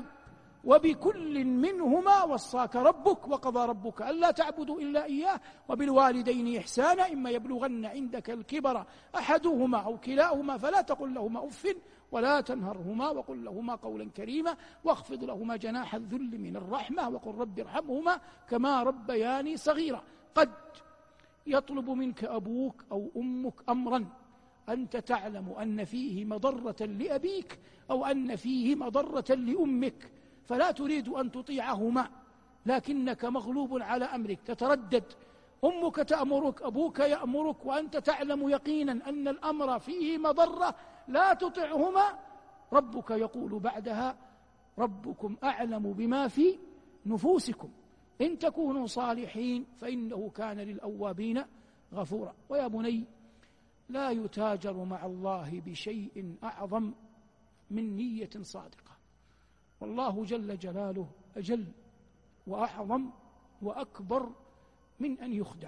وبكل منهما وصاك ربك وقضى ربك ألا تعبدوا إلا إياه وبالوالدين إحسانا إما يبلغن عندك الكبر أحدهما أو كلاهما فلا تقل لهما أف ولا تنهرهما وقل لهما قولا كريما واخفض لهما جناح الذل من الرحمة وقل رب ارحمهما كما ربياني صغيرا. قد يطلب منك أبوك أو أمك أمرا أنت تعلم أن فيه مضرة لأبيك أو أن فيه مضرة لأمك، فلا تريد أن تطيعهما لكنك مغلوب على أمرك، تتردد، أمك تأمرك أبوك يأمرك وأنت تعلم يقينا أن الأمر فيه مضرة، لا تطعهما. ربك يقول بعدها ربكم أعلم بما في نفوسكم إن تكونوا صالحين فإنه كان للأوابين غفورا. ويا بني لا يتاجر مع الله بشيء أعظم من نية صادقة، والله جل جلاله أجل وأعظم وأكبر من أن يخدع.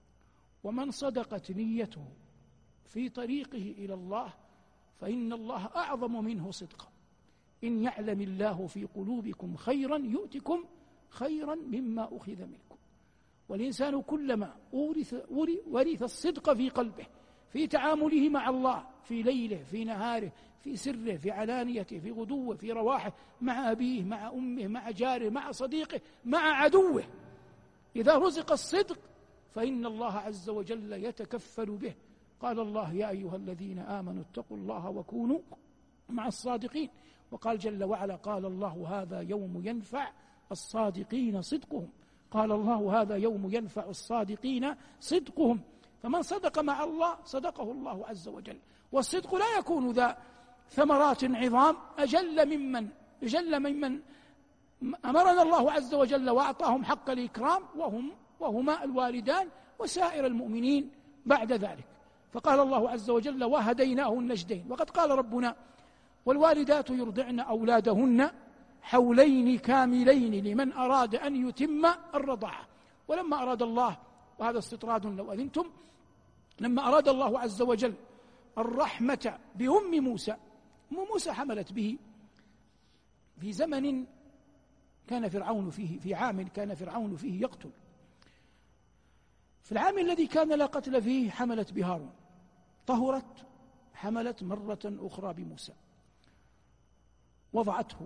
ومن صدقت نيته في طريقه إلى الله فإن الله أعظم منه صدقا. إن يعلم الله في قلوبكم خيرا يؤتكم خيرا مما أخذ منكم. والإنسان كلما ورث, ورث الصدق في قلبه في تعامله مع الله في ليله في نهاره في سره في علانيته في غدوه في رواحه مع أبيه مع أمه مع جاره مع صديقه مع عدوه، إذا رزق الصدق فإن الله عز وجل يتكفل به. قال الله يا أيها الذين آمنوا اتقوا الله وكونوا مع الصادقين. وقال جل وعلا قال الله هذا يوم ينفع الصادقين صدقهم. قال الله هذا يوم ينفع الصادقين صدقهم. فمن صدق مع الله صدقه الله عز وجل. والصدق لا يكون ذا ثمرات عظام أجل ممن أجل ممن أمرنا الله عز وجل وأعطاهم حق الإكرام وهم وهما الوالدان وسائر المؤمنين بعد ذلك. فقال الله عز وجل وهديناه النجدين. وقد قال ربنا والوالدات يرضعن أولادهن حولين كاملين لمن أراد أن يتم الرضاعة. ولما أراد الله، وهذا استطراد لو أذنتم، لما أراد الله عز وجل الرحمة بأم موسى، أم موسى حملت به في زمن كان فرعون فيه، في عام كان فرعون فيه يقتل. في العام الذي كان لا قتل فيه حملت بهارون، طهرت، حملت مرة أخرى بموسى، وضعته،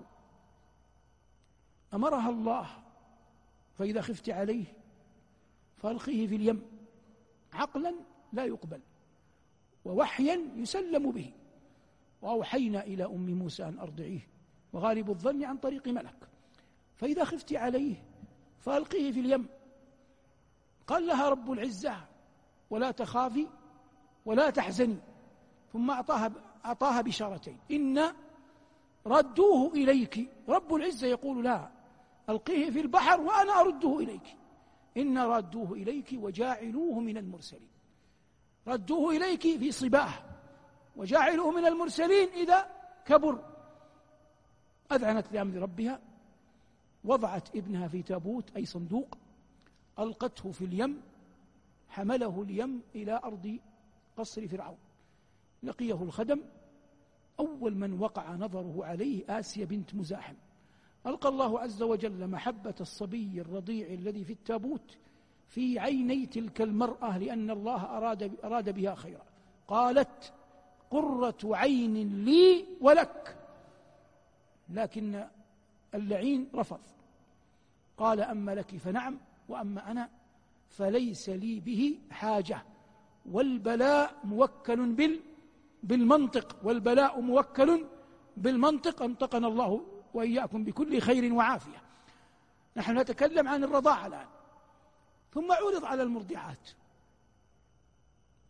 أمرها الله فإذا خفت عليه فألقيه في اليم، عقلا لا يقبل ووحيا يسلم به. وأوحينا إلى أم موسى أن أرضعيه وغالب الظن عن طريق ملك، فإذا خفت عليه فألقيه في اليم. قال لها رب العزة ولا تخافي ولا تحزني، ثم أعطاها, أعطاها بشارتين إن ردوه إليك. رب العزة يقول لا، ألقيه في البحر وأنا أرده إليك. إن ردوه إليك وجاعلوه من المرسلين. ردوه إليك في صباه وجاعلوه من المرسلين إذا كبر. أذعنت لأمر ربها، وضعت ابنها في تابوت أي صندوق، ألقته في اليم، حمله اليم إلى أرض قصر فرعون. لقيه الخدم، أول من وقع نظره عليه آسيا بنت مزاحم. ألقى الله عز وجل محبة الصبي الرضيع الذي في التابوت في عيني تلك المرأة لأن الله أراد, أراد بها خيرا. قالت قرة عين لي ولك، لكن اللعين رفض، قال أما لك فنعم وأما أنا فليس لي به حاجة. والبلاء موكل بال بالمنطق، والبلاء موكل بالمنطق. أنطقنا الله وإياكم بكل خير وعافية. نحن نتكلم عن الرضاعة الآن. ثم عرض على المرضعات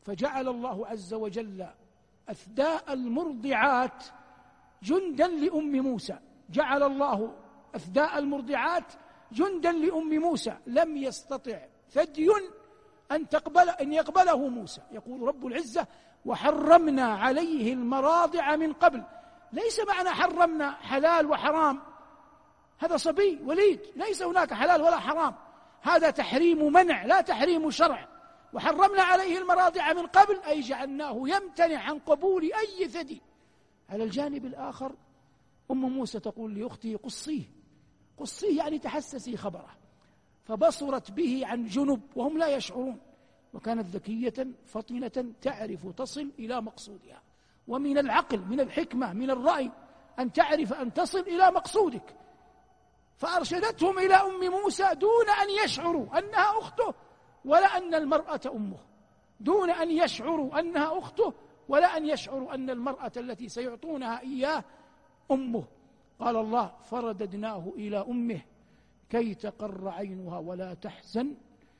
فجعل الله عز وجل أثداء المرضعات جندا لأم موسى، جعل الله أثداء المرضعات جندا لأم موسى، لم يستطع ثدي أن تقبل أن يقبله موسى. يقول رب العزة: وحرمنا عليه المراضع من قبل. ليس معنى حرمنا حلال وحرام، هذا صبي وليد، ليس هناك حلال ولا حرام، هذا تحريم منع لا تحريم شرع. وحرمنا عليه المراضع من قبل أي جعلناه يمتنع عن قبول أي ثدي. على الجانب الآخر أم موسى تقول لأخته: قصيه قصيه يعني تحسسي خبره، فبصرت به عن جنب وهم لا يشعرون، وكانت ذكية فطنة تعرف تصل إلى مقصودها. ومن العقل، من الحكمة، من الرأي أن تعرف أن تصل إلى مقصودك، فأرشدتهم إلى أم موسى دون أن يشعروا أنها أخته ولا أن المرأة أمه، دون أن يشعروا أنها أخته ولا أن يشعروا أن المرأة التي سيعطونها إياه أمه. قال الله: فرددناه إلى أمه كي تقر عينها ولا تحزن.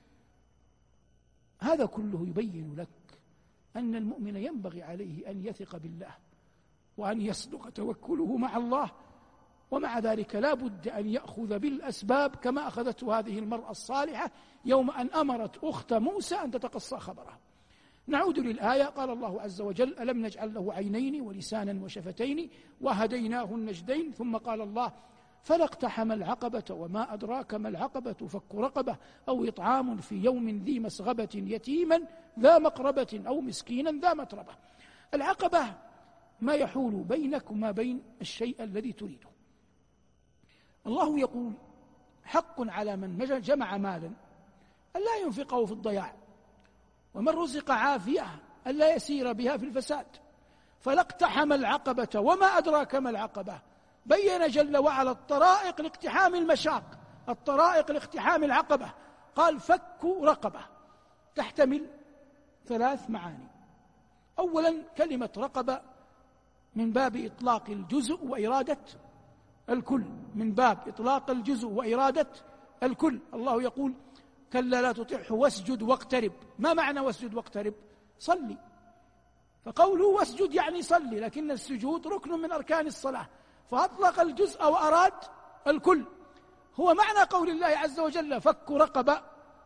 هذا كله يبين لك أن المؤمن ينبغي عليه أن يثق بالله وأن يصدق توكله مع الله، ومع ذلك لا بد أن يأخذ بالأسباب كما أخذته هذه المرأة الصالحة يوم أن أمرت أخت موسى أن تتقصى خبره. نعود للآية. قال الله عز وجل: ألم نجعل له عينين ولسانا وشفتين وهديناه النجدين. ثم قال الله: فلا اقتحم العقبة وما أدراك ما العقبة فك رقبة أو إطعام في يوم ذي مسغبة يتيما ذا مقربة أو مسكينا ذا متربة. العقبة ما يحول بينك وما بين الشيء الذي تريده. الله يقول: حق على من جمع مالا ألا ينفقه في الضياع، ومن رزق عافية ألا يسير بها في الفساد. فلا اقتحم العقبة وما أدراك ما العقبة. بين جل وعلا الطرائق لاقتحام المشاق، الطرائق لاقتحام العقبة. قال: فك رقبة، تحتمل ثلاث معاني. أولا كلمة رقبة من باب إطلاق الجزء وإرادة الكل، من باب إطلاق الجزء وإرادة الكل. الله يقول: كلا لا تطعه واسجد واقترب. ما معنى واسجد واقترب؟ صلي. فقوله واسجد يعني صلي، لكن السجود ركن من أركان الصلاة، فأطلق الجزء وأراد الكل. هو معنى قول الله عز وجل: فك رقبة،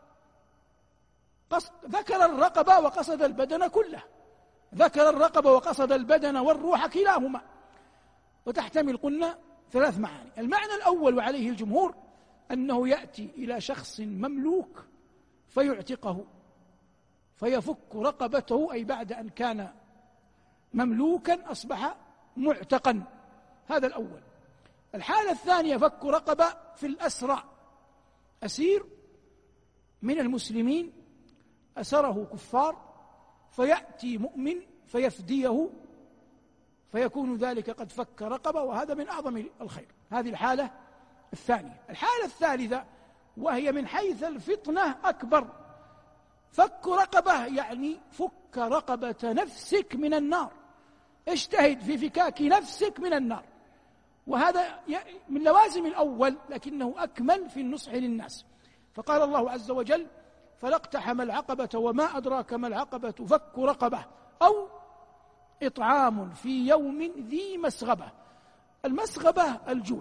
ذكر الرقبة وقصد البدن كله، ذكر الرقبة وقصد البدن والروح كلاهما، وتحتمل قلنا ثلاث معاني. المعنى الأول وعليه الجمهور أنه يأتي إلى شخص مملوك فيعتقه، فيفك رقبته، أي بعد أن كان مملوكا أصبح معتقا. هذا الأول. الحالة الثانية فك رقبة في الأسرى، أسير من المسلمين أسره كفار فيأتي مؤمن فيفديه فيكون ذلك قد فك رقبة، وهذا من أعظم الخير. هذه الحالة الثانية. الحالة الثالثة وهي من حيث الفطنة أكبر، فك رقبة يعني فك رقبة نفسك من النار، اجتهد في فكاك نفسك من النار، وهذا من لوازم الأول لكنه أكمل في النصح للناس. فقال الله عز وجل: فلا اقتحم العقبة وما أدراك ما العقبة فك رقبة أو إطعام في يوم ذي مسغبة. المسغبة الجوع،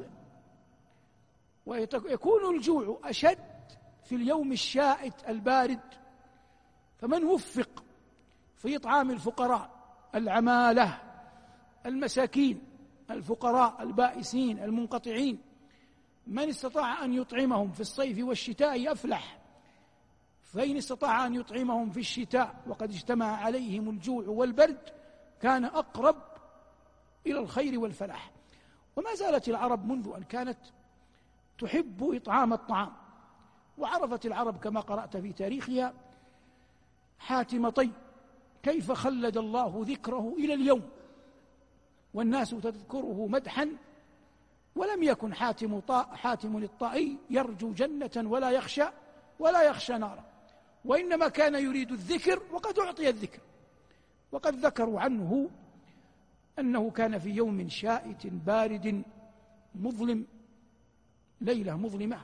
ويكون الجوع أشد في اليوم الشائت البارد، فمن وفق في إطعام الفقراء العمالة المساكين الفقراء البائسين المنقطعين، من استطاع أن يطعمهم في الصيف والشتاء أفلح، فإن استطاع أن يطعمهم في الشتاء وقد اجتمع عليهم الجوع والبرد كان أقرب إلى الخير والفلاح. وما زالت العرب منذ أن كانت تحب إطعام الطعام، وعرفت العرب كما قرأت في تاريخها حاتم طي كيف خلد الله ذكره إلى اليوم والناس تذكره مدحا، ولم يكن حاتم, طا حاتم الطائي يرجو جنة ولا يخشى ولا يخشى نارا، وإنما كان يريد الذكر وقد أعطي الذكر. وقد ذكروا عنه أنه كان في يوم شائت بارد مظلم، ليلة مظلمة،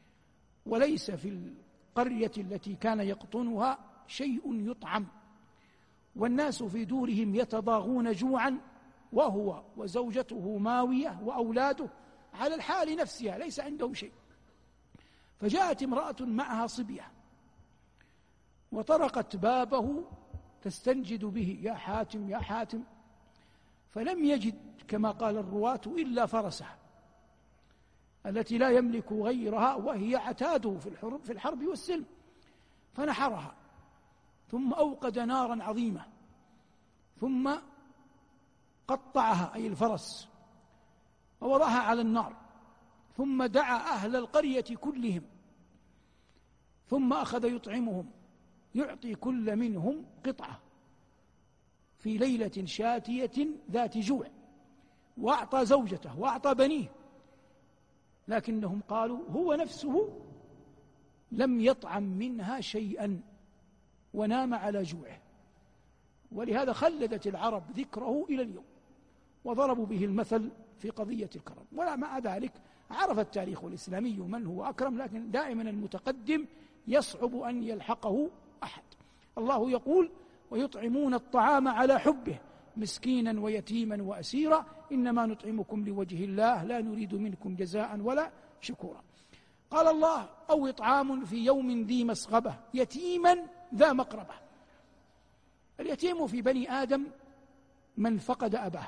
وليس في القرية التي كان يقطنها شيء يطعم، والناس في دورهم يتضاغون جوعا وهو وزوجته ماوية وأولاده على الحال نفسها ليس عندهم شيء. فجاءت امرأة معها صبية وطرقت بابه تستنجد به: يا حاتم يا حاتم. فلم يجد كما قال الرواة إلا فرسها التي لا يملك غيرها وهي عتاده في الحرب, في الحرب والسلم، فنحرها ثم أوقد نارا عظيمة ثم قطعها أي الفرس ووضعها على النار، ثم دعا أهل القرية كلهم ثم أخذ يطعمهم، يعطي كل منهم قطعة في ليلة شاتية ذات جوع، وأعطى زوجته وأعطى بنيه، لكنهم قالوا هو نفسه لم يطعم منها شيئا ونام على جوعه. ولهذا خلدت العرب ذكره إلى اليوم وضربوا به المثل في قضية الكرم. ولا مع ذلك عرف التاريخ الإسلامي من هو أكرم، لكن دائما المتقدم يصعب أن يلحقه أحد. الله يقول: ويطعمون الطعام على حبه مسكينا ويتيما وأسيرا إنما نطعمكم لوجه الله لا نريد منكم جزاء ولا شكورا. قال الله: أو إطعام في يوم ذي مسغبة يتيما ذا مقربة. اليتيم في بني آدم من فقد أباه،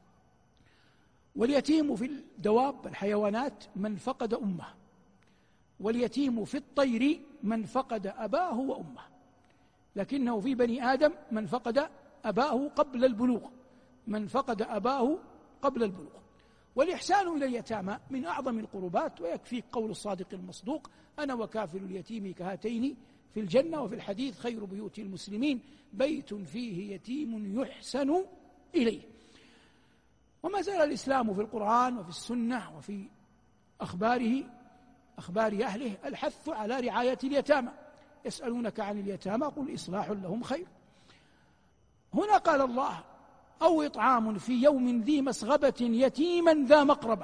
واليتيم في الدواب الحيوانات من فقد أمه، واليتيم في الطير من فقد أباه وأمه، لكنه في بني آدم من فقد أباه قبل البلوغ، من فقد أباه قبل البلوغ. والإحسان إلى اليتامى من أعظم القربات، ويكفي قول الصادق المصدوق: أنا وكافل اليتيم كهاتين في الجنة. وفي الحديث: خير بيوت المسلمين بيت فيه يتيم يحسن إليه. وما زال الإسلام في القرآن وفي السنة وفي أخباره أخبار أهله الحث على رعاية اليتامى. يسألونك عن اليتامى قل إصلاح لهم خير. هنا قال الله: أو إطعام في يوم ذي مسغبة يتيما ذا مقربة،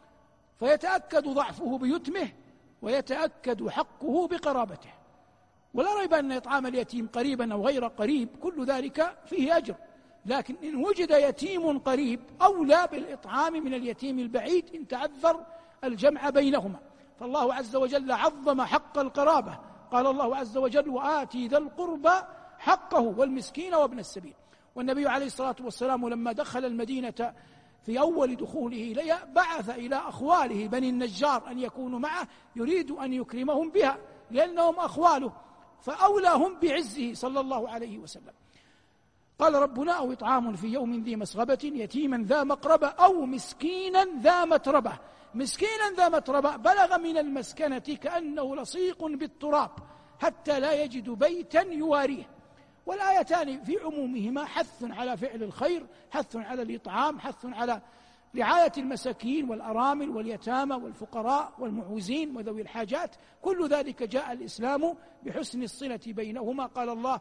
فيتأكد ضعفه بيتمه ويتأكد حقه بقرابته. ولا ريب أن إطعام اليتيم قريبا أو غير قريب كل ذلك فيه أجر، لكن إن وجد يتيم قريب أولى بالإطعام من اليتيم البعيد إن تعذر الجمع بينهما. فالله عز وجل عظم حق القرابة، قال الله عز وجل: وآتي ذا القربى حقه والمسكين وابن السبيل. والنبي عليه الصلاة والسلام لما دخل المدينة في أول دخوله إليها بعث إلى أخواله بني النجار أن يكونوا معه، يريد أن يكرمهم بها لأنهم أخواله، فأولاهم بعزه صلى الله عليه وسلم. قال ربنا: أو إطعام في يوم ذي مسغبة يتيما ذا مقربة أو مسكينا ذا متربة. مسكينا ذا متربة بلغ من المسكنة كأنه لصيق بالتراب حتى لا يجد بيتا يواريه. والآيتان في عمومهما حث على فعل الخير، حث على الإطعام، حث على رعاية المساكين والأرامل واليتامى والفقراء والمعوزين وذوي الحاجات. كل ذلك جاء الإسلام بحسن الصلة بينهما. قال الله: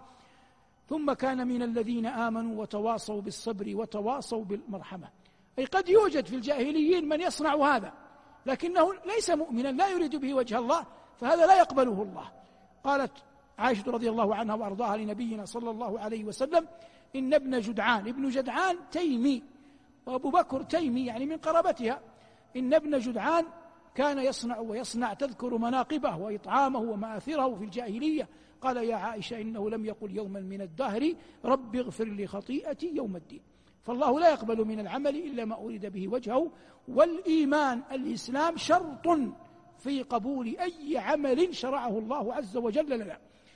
ثم كان من الذين آمنوا وتواصوا بالصبر وتواصوا بالمرحمة. أي قد يوجد في الجاهليين من يصنع هذا لكنه ليس مؤمنا لا يريد به وجه الله، فهذا لا يقبله الله. قالت عائشة رضي الله عنها وأرضاها لنبينا صلى الله عليه وسلم: إن ابن جدعان، ابن جدعان تيمي وأبو بكر تيمي يعني من قرابتها، إن ابن جدعان كان يصنع ويصنع، تذكر مناقبه وإطعامه ومآثره في الجاهلية. قال: يا عائشة إنه لم يقل يوما من الدهر رب اغفر لي خطيئتي يوم الدين. فالله لا يقبل من العمل إلا ما أريد به وجهه. والإيمان الإسلام شرط في قبول أي عمل شرعه الله عز وجل لنا.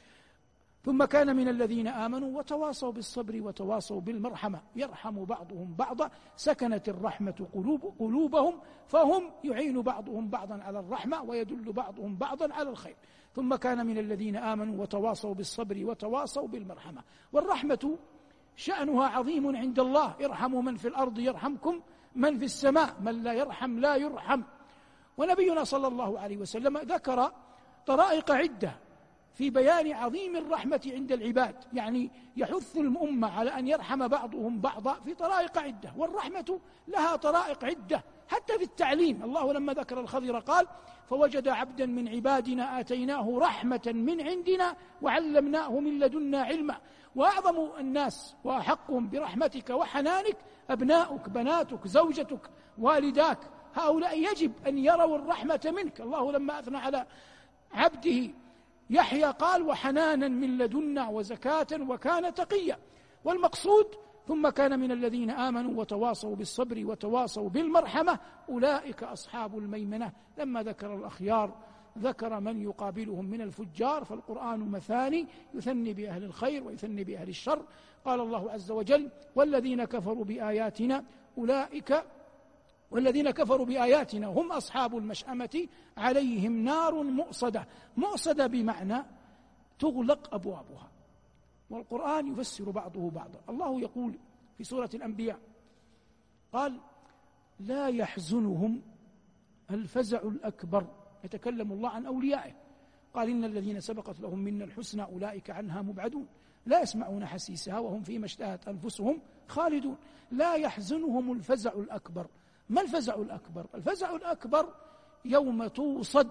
ثم كان من الذين آمنوا وتواصوا بالصبر وتواصوا بالمرحمة، يرحم بعضهم بعضا، سكنت الرحمة قلوب قلوبهم فهم يعين بعضهم بعضا على الرحمة ويدل بعضهم بعضا على الخير. ثم كان من الذين آمنوا وتواصوا بالصبر وتواصوا بالمرحمة. والرحمة شأنها عظيم عند الله: ارحموا من في الأرض يرحمكم من في السماء، من لا يرحم لا يرحم. ونبينا صلى الله عليه وسلم ذكر طرائق عدة في بيان عظيم الرحمة عند العباد، يعني يحث الأمة على أن يرحم بعضهم بعضا في طرائق عدة، والرحمة لها طرائق عدة حتى في التعليم. الله لما ذكر الخضر قال: فوجد عبدا من عبادنا آتيناه رحمة من عندنا وعلمناه من لدنا علما. وأعظم الناس وأحقهم برحمتك وحنانك أبناؤك، بناتك، زوجتك، والداك، هؤلاء يجب أن يروا الرحمة منك. الله لما أثنى على عبده يحيى قال: وحنانا من لدنا وزكاة وكان تقيا. والمقصود: ثم كان من الذين آمنوا وتواصوا بالصبر وتواصوا بالمرحمة أولئك أصحاب الميمنة. لما ذكر الأخيار ذكر من يقابلهم من الفجار، فالقرآن مثاني، يثني بأهل الخير ويثني بأهل الشر. قال الله عز وجل: والذين كفروا بآياتنا أولئك والذين كفروا بآياتنا هم أصحاب المشأمة عليهم نار مؤصدة. مؤصدة بمعنى تغلق أبوابها، والقرآن يفسر بعضه بعضا. الله يقول في سورة الأنبياء قال: لا يحزنهم الفزع الأكبر. يتكلم الله عن أوليائه، قال: إن الذين سبقت لهم منا الحسنى أولئك عنها مبعدون لا يسمعون حسيسها وهم فيما اشتهت أنفسهم خالدون. لا يحزنهم الفزع الأكبر. ما الفزع الأكبر؟ الفزع الأكبر يوم توصد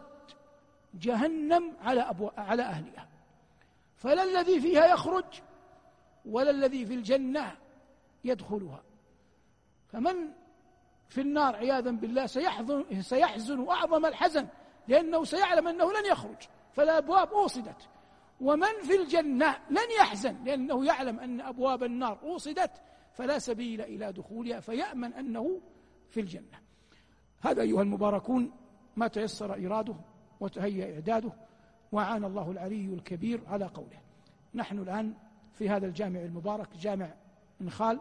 جهنم على أبو... على أهلها، فلا الذي فيها يخرج ولا الذي في الجنة يدخلها. فمن في النار عياذا بالله سيحزن, سيحزن أعظم الحزن، لأنه سيعلم أنه لن يخرج، فالأبواب أوصدت. ومن في الجنة لن يحزن، لأنه يعلم أن أبواب النار أوصدت فلا سبيل إلى دخولها، فيأمن أنه في الجنة. هذا أيها المباركون ما تيسر إراده وتهيأ إعداده، وعان الله العلي الكبير على قوله. نحن الآن في هذا الجامع المبارك، جامع انخال،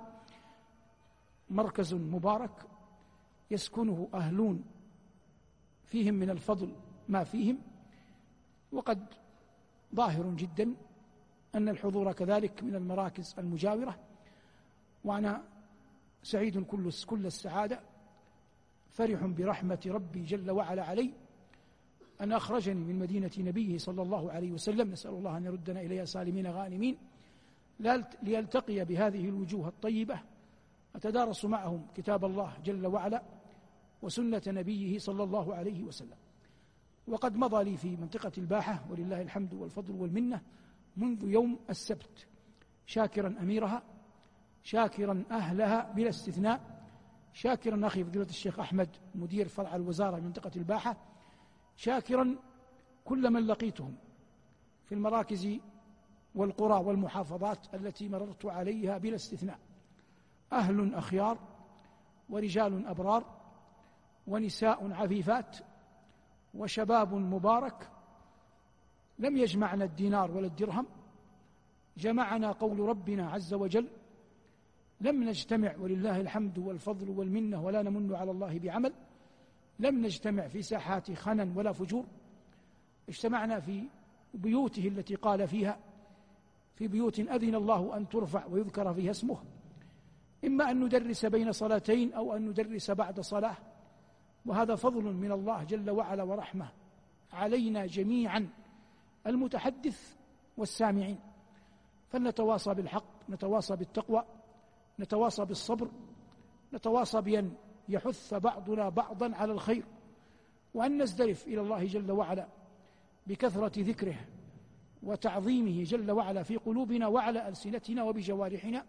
مركز مبارك يسكنه أهلون فيهم من الفضل ما فيهم، وقد ظاهر جدا أن الحضور كذلك من المراكز المجاورة. وأنا سعيد كل كل السعادة، فرح برحمة ربي جل وعلا علي أن أخرجني من مدينة نبيه صلى الله عليه وسلم، نسأل الله أن يردنا إليها سالمين غانمين، ليلتقي بهذه الوجوه الطيبة أتدارس معهم كتاب الله جل وعلا وسنة نبيه صلى الله عليه وسلم. وقد مضى لي في منطقة الباحة ولله الحمد والفضل والمنة منذ يوم السبت، شاكرا أميرها، شاكرا أهلها بلا استثناء، شاكرا أخي فضيلة الشيخ أحمد مدير فرع الوزارة منطقة الباحة، شاكرا كل من لقيتهم في المراكز والقرى والمحافظات التي مررت عليها بلا استثناء، أهل أخيار ورجال أبرار ونساء عفيفات وشباب مبارك. لم يجمعنا الدينار ولا الدرهم، جمعنا قول ربنا عز وجل. لم نجتمع ولله الحمد والفضل والمنة ولا نمن على الله بعمل، لم نجتمع في ساحات خنا ولا فجور، اجتمعنا في بيوته التي قال فيها، في بيوت أذن الله أن ترفع ويذكر فيها اسمه، إما أن ندرس بين صلاتين أو أن ندرس بعد صلاة، وهذا فضل من الله جل وعلا ورحمة علينا جميعا المتحدث والسامعين. فلنتواصى بالحق، نتواصى بالتقوى، نتواصى بالصبر، نتواصى بأن يحث بعضنا بعضا على الخير، وأن نزدرف إلى الله جل وعلا بكثرة ذكره وتعظيمه جل وعلا في قلوبنا وعلى ألسنتنا وبجوارحنا،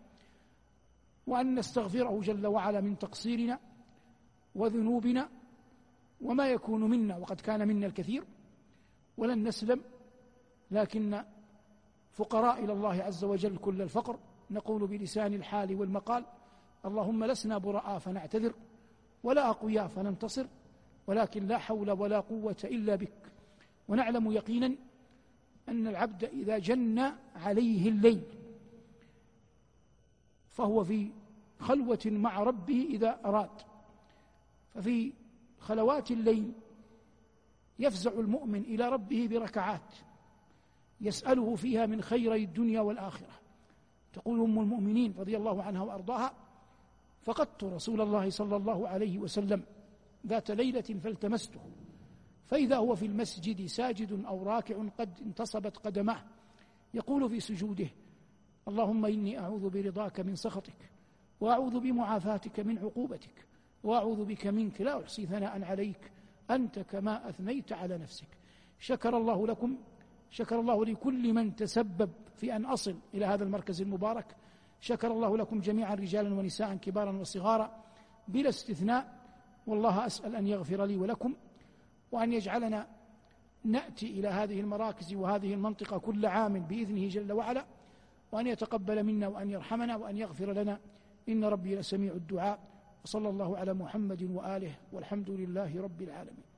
وأن نستغفره جل وعلا من تقصيرنا وذنوبنا وما يكون منا، وقد كان منا الكثير ولن نسلم، لكن فقراء إلى الله عز وجل كل الفقر. نقول بلسان الحال والمقال: اللهم لسنا براء فنعتذر ولا أقوياء فننتصر، ولكن لا حول ولا قوة إلا بك. ونعلم يقينا أن العبد إذا جن عليه الليل فهو في خلوة مع ربه إذا أراد، ففي خلوات الليل يفزع المؤمن إلى ربه بركعات يسأله فيها من خيري الدنيا والآخرة. تقول أم المؤمنين رضي الله عنها وأرضاها: فقدت رسول الله صلى الله عليه وسلم ذات ليلة فالتمسته فإذا هو في المسجد ساجد أو راكع قد انتصبت قدماه يقول في سجوده: اللهم إني أعوذ برضاك من سخطك، وأعوذ بمعافاتك من عقوبتك، وأعوذ بك منك لا أحصي ثناء عليك أنت كما أثنيت على نفسك. شكر الله لكم، شكر الله لكل من تسبب في أن أصل إلى هذا المركز المبارك، شكر الله لكم جميعا رجالا ونساء كبارا وصغارا بلا استثناء. والله أسأل أن يغفر لي ولكم، وأن يجعلنا نأتي إلى هذه المراكز وهذه المنطقة كل عام بإذنه جل وعلا، وأن يتقبل منا وأن يرحمنا وأن يغفر لنا، إن ربي لسميع الدعاء. وصلى الله على محمد وآله، والحمد لله رب العالمين.